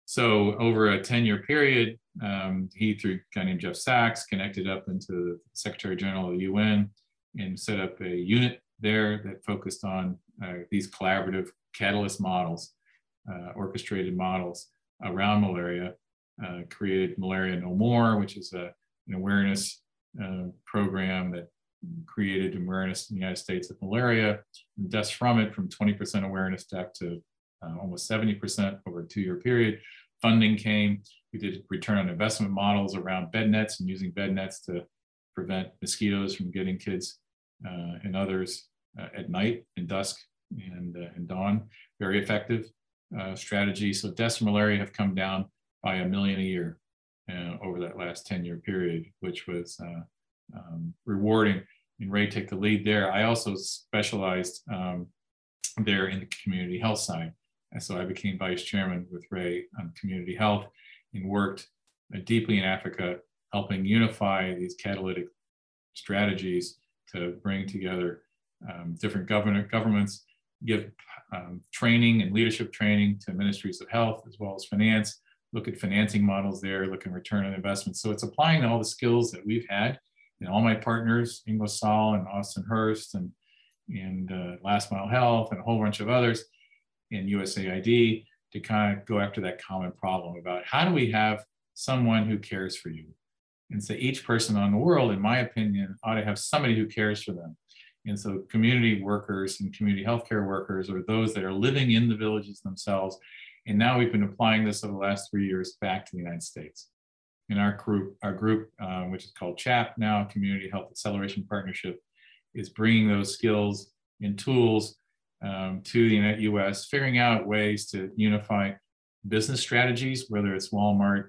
So over a ten-year period, um, he, through a guy named Jeff Sachs, connected up into the Secretary General of the U N and set up a unit there that focused on uh, these collaborative catalyst models, uh, orchestrated models around malaria, uh, created Malaria No More, which is a, an awareness uh, program that created awareness in the United States of malaria, and deaths from it from twenty percent awareness back to uh, almost seventy percent over a two-year period. Funding came. We did return on investment models around bed nets and using bed nets to prevent mosquitoes from getting kids uh, and others uh, at night and dusk and, uh, and dawn. Very effective uh, strategy. So deaths from malaria have come down by a million a year uh, over that last ten-year period, which was uh, um, rewarding. And Ray took the lead there. I also specialized um, there in the community health side. And so I became vice chairman with Ray on community health and worked uh, deeply in Africa, helping unify these catalytic strategies to bring together um, different government governments, give um, training and leadership training to ministries of health as well as finance, look at financing models there, look at return on investment. So it's applying all the skills that we've had and all my partners, Ingersoll and Austin Hearst and, and uh, Last Mile Health and a whole bunch of others in U S A I D to kind of go after that common problem about how do we have someone who cares for you? And so each person on the world, in my opinion, ought to have somebody who cares for them. And so community workers and community healthcare workers are those that are living in the villages themselves. And now we've been applying this over the last three years back to the United States. In our group, our group, uh, which is called CHAP now, Community Health Acceleration Partnership, is bringing those skills and tools um, to the U S, figuring out ways to unify business strategies, whether it's Walmart,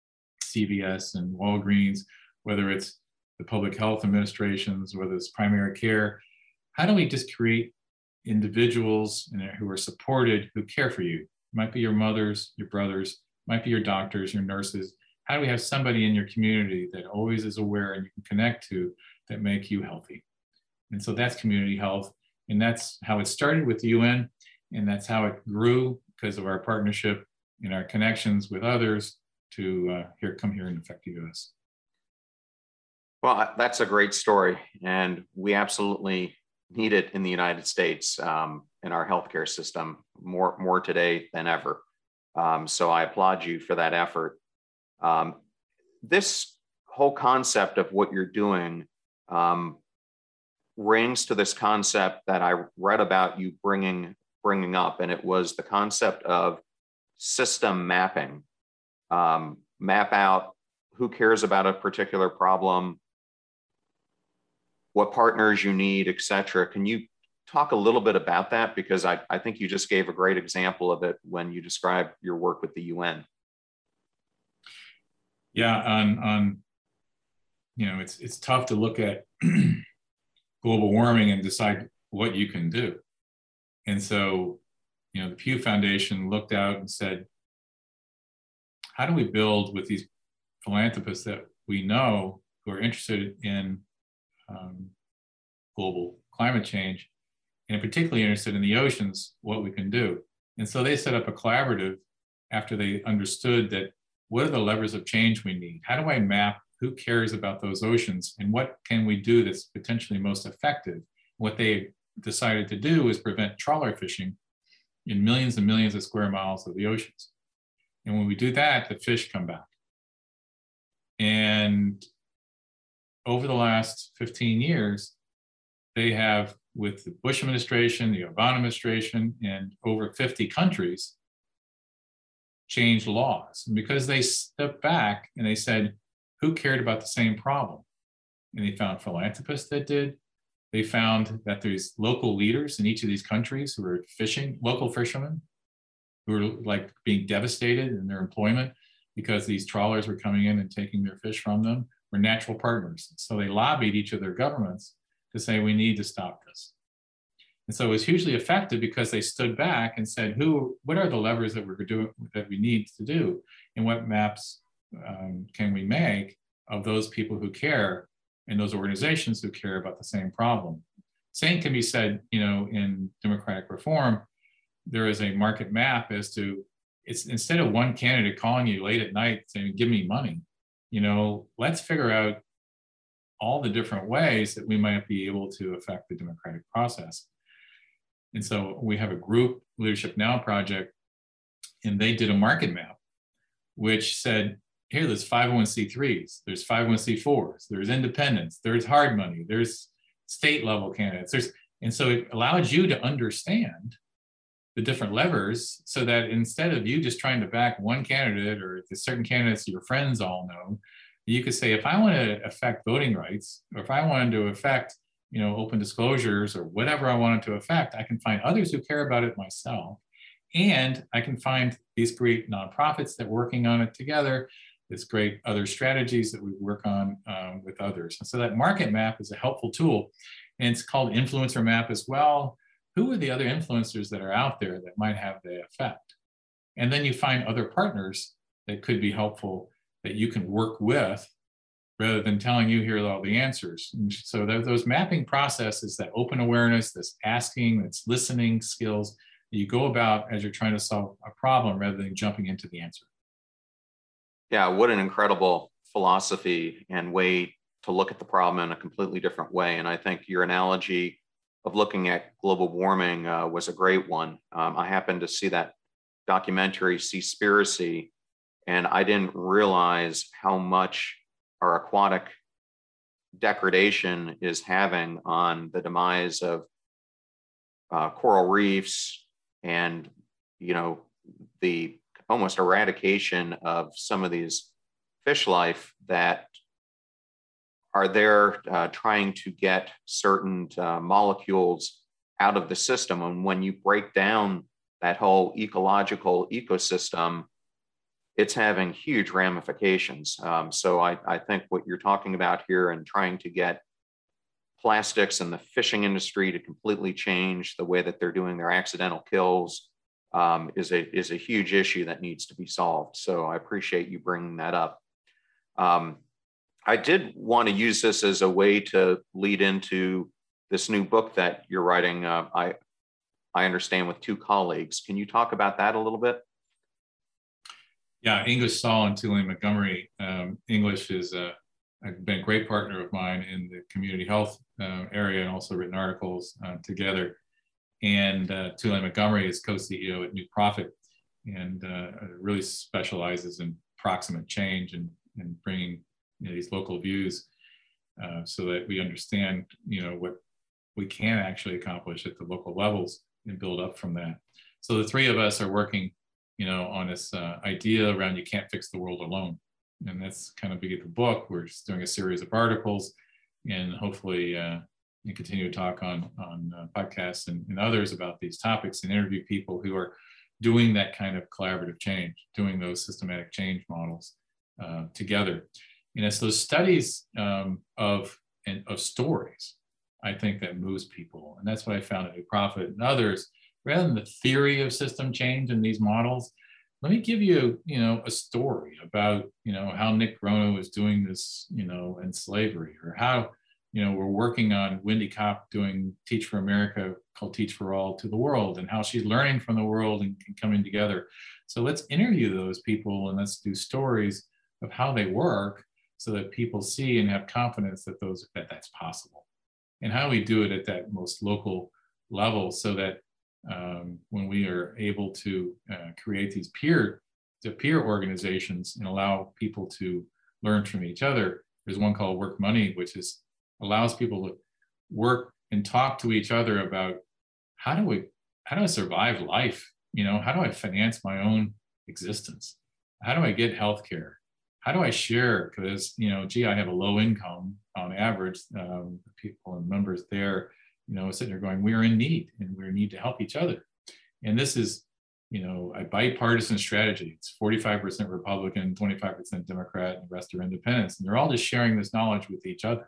C V S, and Walgreens, whether it's the public health administrations, whether it's primary care. How do we just create individuals who are supported, who care for you? It might be your mothers, your brothers, might be your doctors, your nurses. How do we have somebody in your community that always is aware and you can connect to that make you healthy? And so that's community health. And that's how it started with the U N. And that's how it grew because of our partnership and our connections with others to uh, here come here and affect the U S. Well, that's a great story. And we absolutely need it in the United States um, in our healthcare system more, more today than ever. Um, so I applaud you for that effort. Um, this whole concept of what you're doing um, rings to this concept that I read about you bringing, bringing up, and it was the concept of system mapping. Um, map out who cares about a particular problem, what partners you need, et cetera. Can you talk a little bit about that? Because I, I think you just gave a great example of it when you described your work with the U N. Yeah, on, on you know, it's it's tough to look at global warming and decide what you can do. And so, you know, the Pew Foundation looked out and said, how do we build with these philanthropists that we know who are interested in um, global climate change, and particularly interested in the oceans, what we can do? And so they set up a collaborative after they understood that what are the levers of change we need? How do I map who cares about those oceans and what can we do that's potentially most effective? What they decided to do is prevent trawler fishing in millions and millions of square miles of the oceans. And when we do that, the fish come back. And over the last fifteen years, they have, with the Bush administration, the Obama administration, and over fifty countries, changed laws. And because they stepped back and they said, who cared about the same problem? And they found philanthropists that did. They found that there's local leaders in each of these countries who are fishing, local fishermen, who were like being devastated in their employment because these trawlers were coming in and taking their fish from them, were natural partners. So they lobbied each of their governments to say, we need to stop this. And so it was hugely effective because they stood back and said, "Who? What are the levers that we're doing that we need to do, and what maps um, can we make of those people who care and those organizations who care about the same problem?" Same can be said, you know, in democratic reform. There is a market map as to it's instead of one candidate calling you late at night saying, give me money, you know, let's figure out all the different ways that we might be able to affect the democratic process. And so we have a group, Leadership Now project, and they did a market map, which said, here, there's five oh one c threes, there's five oh one c fours, there's independents, there's hard money, there's state level candidates. There's, and so it allows you to understand the different levers so that instead of you just trying to back one candidate or the certain candidates your friends all know, you could say, if I want to affect voting rights, or if I wanted to affect, you know, open disclosures or whatever I wanted to affect, I can find others who care about it myself. And I can find these great nonprofits that are working on it together. There's great other strategies that we work on um, with others. And so that market map is a helpful tool. And it's called Influencer Map as well. Who are the other influencers that are out there that might have the effect? And then you find other partners that could be helpful that you can work with rather than telling you here are all the answers. And so those mapping processes, that open awareness, this asking, that's listening skills that you go about as you're trying to solve a problem rather than jumping into the answer. Yeah, what an incredible philosophy and way to look at the problem in a completely different way. And I think your analogy of looking at global warming uh, was a great one. Um, I happened to see that documentary, Seaspiracy, and I didn't realize how much our aquatic degradation is having on the demise of uh, coral reefs and, you know, the almost eradication of some of these fish life that are there uh, trying to get certain uh, molecules out of the system. And when you break down that whole ecological ecosystem, it's having huge ramifications. Um, so I, I think what you're talking about here and trying to get plastics and the fishing industry to completely change the way that they're doing their accidental kills um, is a is a huge issue that needs to be solved. So I appreciate you bringing that up. Um, I did want to use this as a way to lead into this new book that you're writing. Uh, I I understand with two colleagues. Can you talk about that a little bit? Yeah, English Saul and Tulane Montgomery. Um, English is a, been a great partner of mine in the community health uh, area and also written articles uh, together. And uh, Tulane Montgomery is co-C E O at New Profit and uh, really specializes in proximate change and, and bringing you know, these local views uh, so that we understand, you know, what we can actually accomplish at the local levels and build up from that. So the three of us are working, you know, on this uh, idea around you can't fix the world alone. And that's kind of big at the book. We're just doing a series of articles and hopefully uh, and continue to talk on, on uh, podcasts and, and others about these topics and interview people who are doing that kind of collaborative change, doing those systematic change models uh, together. And it's those studies um, of, and, of stories, I think, that moves people. And that's what I found at New Profit and others. Rather than the theory of system change in these models, let me give you, you know, a story about, you know, how Nick Grono is doing this, you know, in slavery, or how, you know, we're working on Wendy Kopp doing Teach for America, called Teach for All to the World, and how she's learning from the world and, and coming together. So let's interview those people and let's do stories of how they work so that people see and have confidence that those that that's possible. And how we do it at that most local level so that um, when we are able to uh, create these peer-to-peer organizations and allow people to learn from each other. There's one called Work Money, which is allows people to work and talk to each other about how do we, how do I survive life? You know, how do I finance my own existence? How do I get healthcare? How do I share? Because, you know, gee, I have a low income on average. Um, people and members there, you know, sitting there going, we're in need and we need to help each other. And this is, you know, a bipartisan strategy. It's forty-five percent Republican, twenty-five percent Democrat, and the rest are independents. And they're all just sharing this knowledge with each other.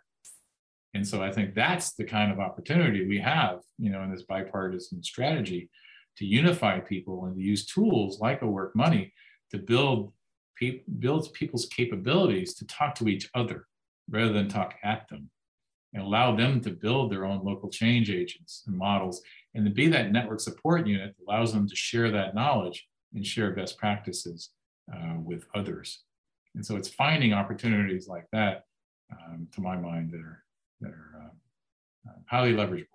And so I think that's the kind of opportunity we have, you know, in this bipartisan strategy to unify people and to use tools like a Work Money to build pe- builds people's capabilities to talk to each other rather than talk at them, and allow them to build their own local change agents and models, and to be that network support unit that allows them to share that knowledge and share best practices uh, with others. And so it's finding opportunities like that, um, to my mind, that are, that are uh, uh, highly leverageable.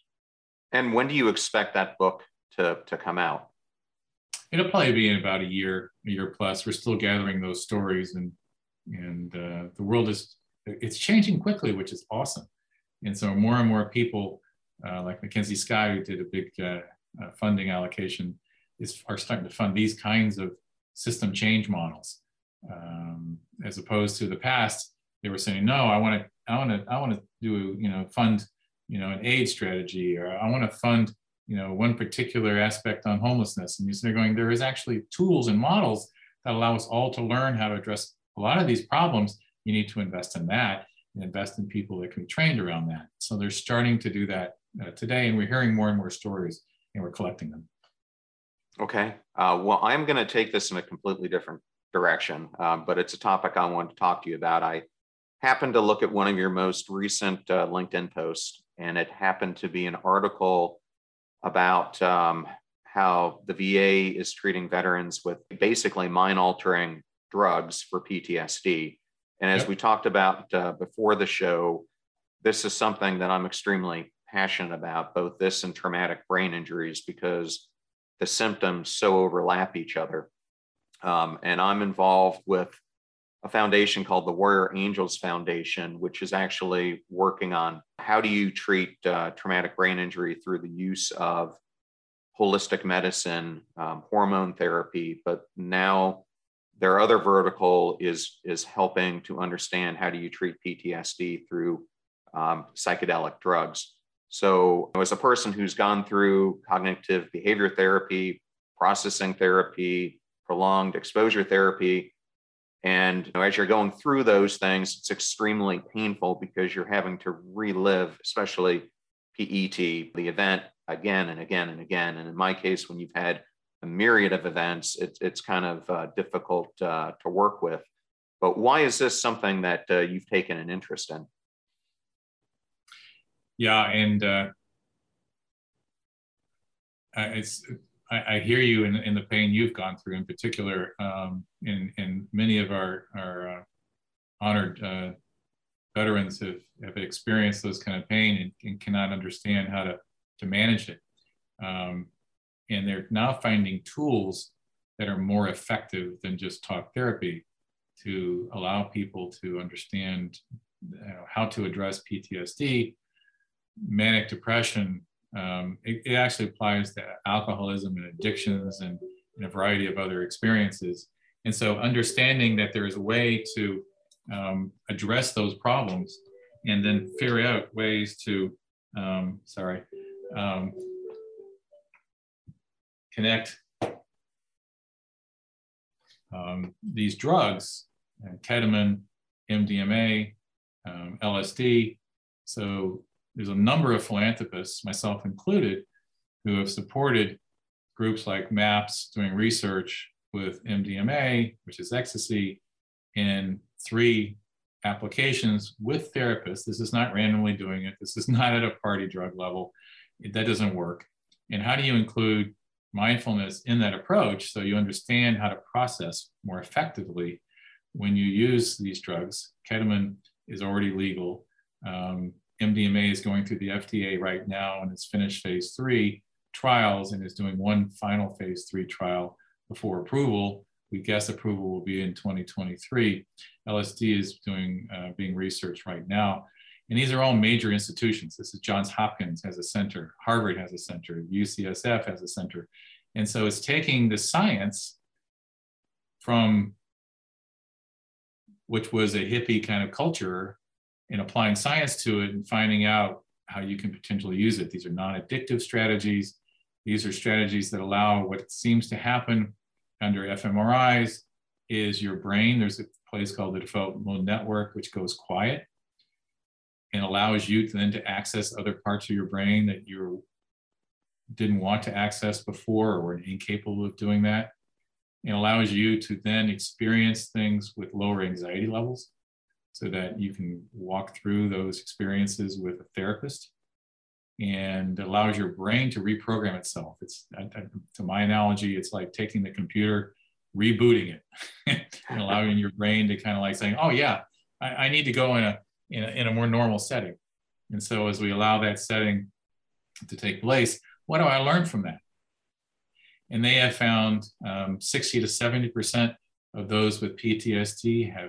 And when do you expect that book to, to come out? It'll probably be in about a year, a year plus. We're still gathering those stories, and and uh, the world is, it's changing quickly, which is awesome. And so more and more people, uh, like Mackenzie Sky, who did a big uh, uh, funding allocation, is are starting to fund these kinds of system change models, um, as opposed to the past. They were saying, no, I want to, I want to, I want to do, you know, fund, you know, an AIDS strategy, or I want to fund, you know, one particular aspect on homelessness. And you're going, there is actually tools and models that allow us all to learn how to address a lot of these problems. You need to invest in that and invest in people that can be trained around that. So they're starting to do that uh, today, and we're hearing more and more stories, and we're collecting them. Okay. Uh, well, I'm going to take this in a completely different direction, um, but it's a topic I wanted to talk to you about. I happened to look at one of your most recent uh, LinkedIn posts, and it happened to be an article about um, how the V A is treating veterans with basically mind-altering drugs for P T S D. And as Yep. we talked about uh, before the show, this is something that I'm extremely passionate about, both this and traumatic brain injuries, because the symptoms so overlap each other. Um, and I'm involved with a foundation called the Warrior Angels Foundation, which is actually working on how do you treat uh, traumatic brain injury through the use of holistic medicine, um, hormone therapy. But now their other vertical is, is helping to understand how do you treat P T S D through um, psychedelic drugs. So as a person who's gone through cognitive behavior therapy, processing therapy, prolonged exposure therapy, and you know, as you're going through those things, it's extremely painful because you're having to relive, especially P E T, the event again and again and again. And in my case, when you've had a myriad of events, it, it's kind of uh, difficult uh, to work with. But why is this something that uh, you've taken an interest in? Yeah, and uh, it's I, I hear you in, in the pain you've gone through, in particular, um, in, in many of our, our uh, honored uh, veterans have, have experienced those kind of pain and, and cannot understand how to, to manage it. Um, and they're now finding tools that are more effective than just talk therapy to allow people to understand, you know, how to address P T S D, manic depression. Um, it, it actually applies to alcoholism and addictions and, and a variety of other experiences. And so understanding that there is a way to um, address those problems and then figure out ways to, um, sorry, um, connect um, these drugs, uh, ketamine, M D M A, um, L S D. So there's a number of philanthropists, myself included, who have supported groups like MAPS doing research with M D M A, which is ecstasy, in three applications with therapists. This is not randomly doing it. This is not at a party drug level. That doesn't work. And how do you include mindfulness in that approach so you understand how to process more effectively when you use these drugs? Ketamine is already legal. Um, M D M A is going through the F D A right now, and it's finished phase three trials and is doing one final phase three trial before approval. We guess approval will be in twenty twenty-three. L S D is doing uh, being researched right now. And these are all major institutions. This is Johns Hopkins has a center, Harvard has a center, U C S F has a center. And so it's taking the science from, which was a hippie kind of culture, and applying science to it and finding out how you can potentially use it. These are non-addictive strategies. These are strategies that allow what seems to happen under fMRIs is your brain. There's a place called the default mode network, which goes quiet and allows you to then to access other parts of your brain that you didn't want to access before or were incapable of doing that. It allows you to then experience things with lower anxiety levels so that you can walk through those experiences with a therapist. and allows your brain to reprogram itself. It's, to my analogy, it's like taking the computer, rebooting it, and allowing your brain to kind of like saying, oh yeah, I, I need to go in a, in a, in a more normal setting. And so as we allow that setting to take place, what do I learn from that? And they have found um, sixty to seventy percent of those with P T S D have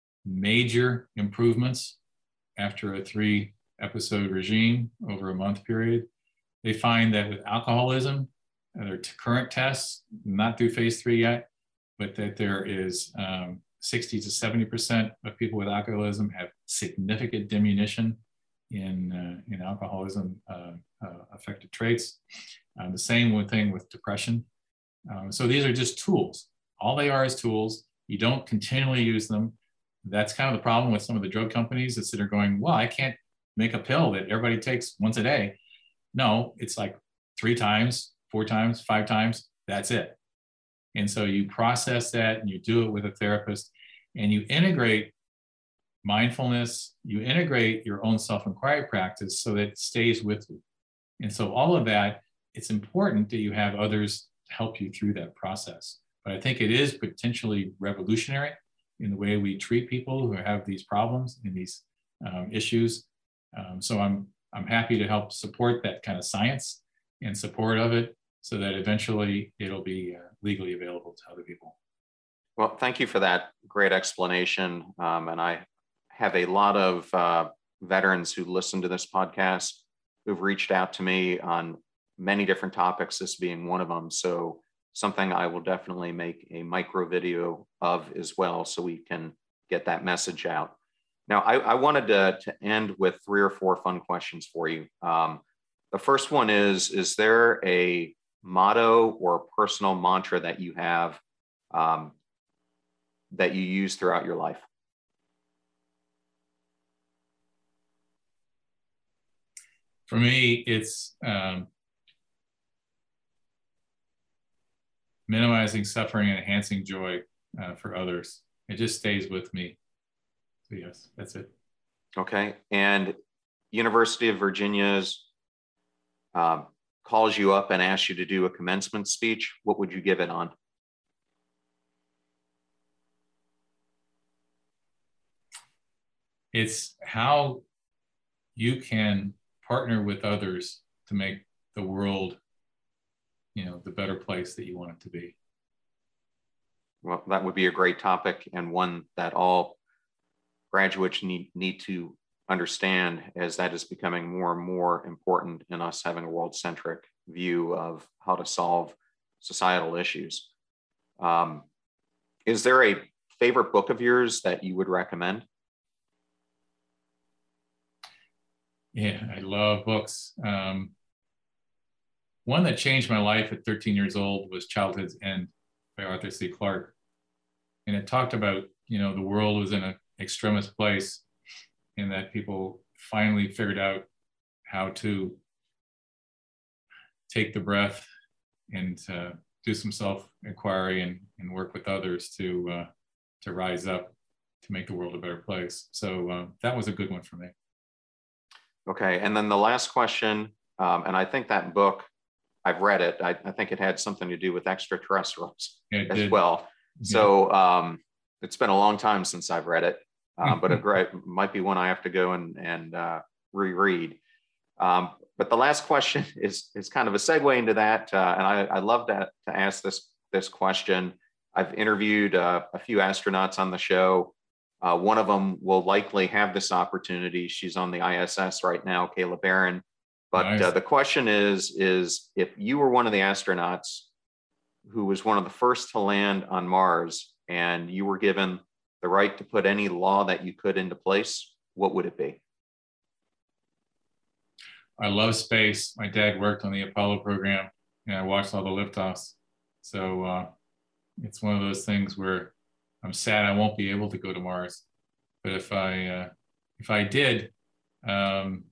major improvements after a three episode regime over a month period. They find that with alcoholism, their current tests, not through phase three yet, but that there is um, sixty to seventy percent of people with alcoholism have significant diminution in, uh, in alcoholism uh, uh, affected traits. Uh, the same thing with depression. Um, so these are just tools. All they are is tools. You don't continually use them. That's kind of the problem with some of the drug companies that are going, well, I can't make a pill that everybody takes once a day. No, it's like three times, four times, five times, that's it. And so you process that and you do it with a therapist and you integrate mindfulness, you integrate your own self-inquiry practice so that it stays with you. And so all of that, it's important that you have others to help you through that process. But I think it is potentially revolutionary in the way we treat people who have these problems and these um, issues. Um, so I'm, I'm happy to help support that kind of science and support of it so that eventually it'll be uh, legally available to other people. Well, thank you for that great explanation. Um, and I have a lot of uh, veterans who listen to this podcast who've reached out to me on many different topics, this being one of them. So something I will definitely make a micro video of as well so we can get that message out. Now, I, I wanted to, to end with three or four fun questions for you. Um, the first one is, is there a motto or personal mantra that you have um, that you use throughout your life? For me, it's um, minimizing suffering and enhancing joy uh, for others. It just stays with me. So yes, that's it. Okay. And University of Virginia's um, calls you up and asks you to do a commencement speech. What would you give it on? It's how you can partner with others to make the world, you know, the better place that you want it to be. Well, that would be a great topic and one that all graduates need, need to understand, as that is becoming more and more important in us having a world-centric view of how to solve societal issues. Um, is there a favorite book of yours that you would recommend? Yeah, I love books. Um, one that changed my life at thirteen years old was Childhood's End by Arthur C. Clarke. And it talked about, you know, the world was in an extremist place and that people finally figured out how to take the breath and uh, do some self-inquiry and, and work with others to, uh, to rise up to make the world a better place. So uh, that was a good one for me. Okay, and then the last question, um, and I think that book, I've read it. I, I think it had something to do with extraterrestrials It as did. well. Yeah. So um, it's been a long time since I've read it, uh, but a great might be one I have to go and, and uh, reread. Um, but the last question is is kind of a segue into that, uh, and I, I love to, to ask this this question. I've interviewed uh, a few astronauts on the show. Uh, one of them will likely have this opportunity. She's on the I S S right now, Kayla Barron. But Nice. uh, the question is, is if you were one of the astronauts who was one of the first to land on Mars and you were given the right to put any law that you could into place, what would it be? I love space. My dad worked on the Apollo program and I watched all the liftoffs. So uh, it's one of those things where I'm sad I won't be able to go to Mars. But if I, uh, if I did, um,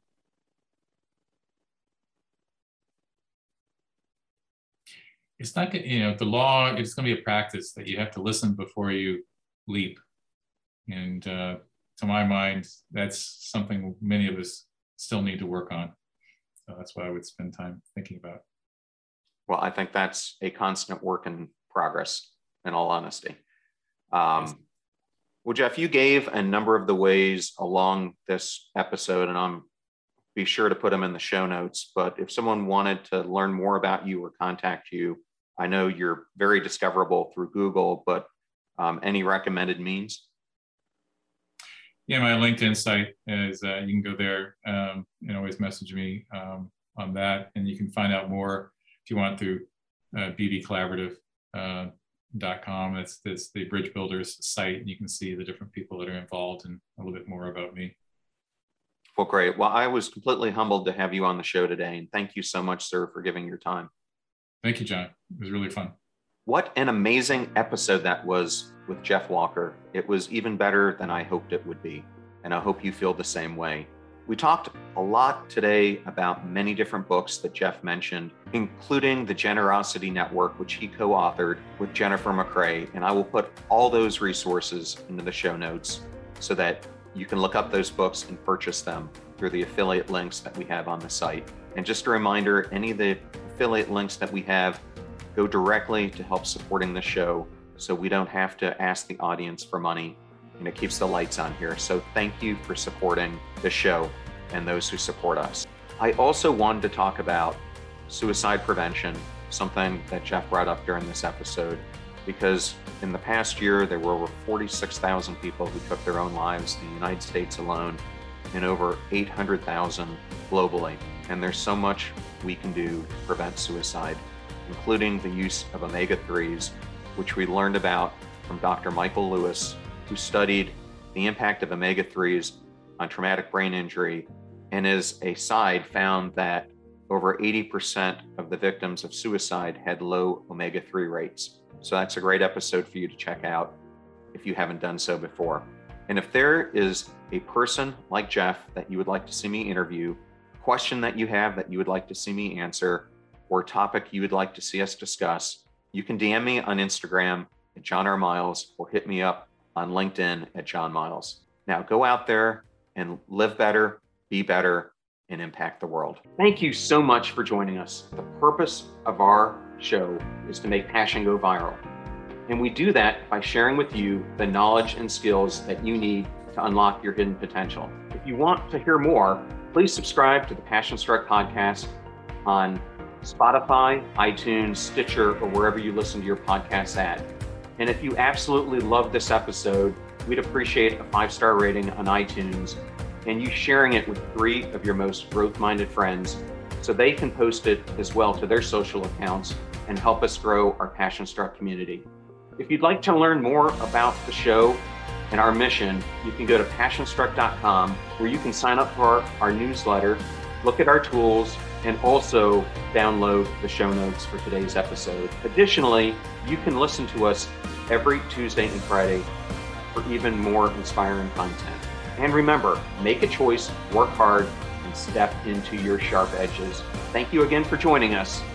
it's not, you know, the law, it's going to be a practice that you have to listen before you leap. And uh, to my mind, that's something many of us still need to work on. So that's what I would spend time thinking about. Well, I think that's a constant work in progress, in all honesty. Um, yes. Well, Jeff, you gave a number of the ways along this episode, and I'm be sure to put them in the show notes. But if someone wanted to learn more about you or contact you, I know you're very discoverable through Google, but um, any recommended means? Yeah, my LinkedIn site is, uh, you can go there um, and always message me um, on that. And you can find out more if you want through uh, b b collaborative dot com. It's, it's the Bridge Builders site, and you can see the different people that are involved and a little bit more about me. Well, great. Well, I was completely humbled to have you on the show today. And thank you so much, sir, for giving your time. Thank you, John. It was really fun. What an amazing episode that was with Jeff Walker. It was even better than I hoped it would be. And I hope you feel the same way. We talked a lot today about many different books that Jeff mentioned, including The Generosity Network, which he co-authored with Jennifer McCrae. And I will put all those resources into the show notes so that you can look up those books and purchase them through the affiliate links that we have on the site. And just a reminder, any of the affiliate links that we have go directly to help supporting the show, so we don't have to ask the audience for money, and it keeps the lights on here. So thank you for supporting the show and those who support us. I also wanted to talk about suicide prevention, something that Jeff brought up during this episode, because in the past year, there were over forty-six thousand people who took their own lives in the United States alone, and over eight hundred thousand globally. And there's so much we can do to prevent suicide, including the use of omega threes, which we learned about from Doctor Michael Lewis, who studied the impact of omega threes on traumatic brain injury, and as a side found that over eighty percent of the victims of suicide had low omega three rates. So that's a great episode for you to check out if you haven't done so before. And if there is a person like Jeff that you would like to see me interview, question that you have that you would like to see me answer, or topic you would like to see us discuss, you can D M me on Instagram at John R. Miles, or hit me up on LinkedIn at John Miles. Now go out there and live better, be better, and impact the world. Thank you so much for joining us. The purpose of our show is to make passion go viral. And we do that by sharing with you the knowledge and skills that you need to unlock your hidden potential. If you want to hear more, please subscribe to the Passion Struck podcast on Spotify, iTunes, Stitcher, or wherever you listen to your podcasts at. And if you absolutely love this episode, we'd appreciate a five-star rating on iTunes and you sharing it with three of your most growth-minded friends so they can post it as well to their social accounts and help us grow our Passion Struck community. If you'd like to learn more about the show and our mission, you can go to passion struck dot com, where you can sign up for our, our newsletter, look at our tools, and also download the show notes for today's episode. Additionally, you can listen to us every Tuesday and Friday for even more inspiring content. And remember, make a choice, work hard, and step into your sharp edges. Thank you again for joining us.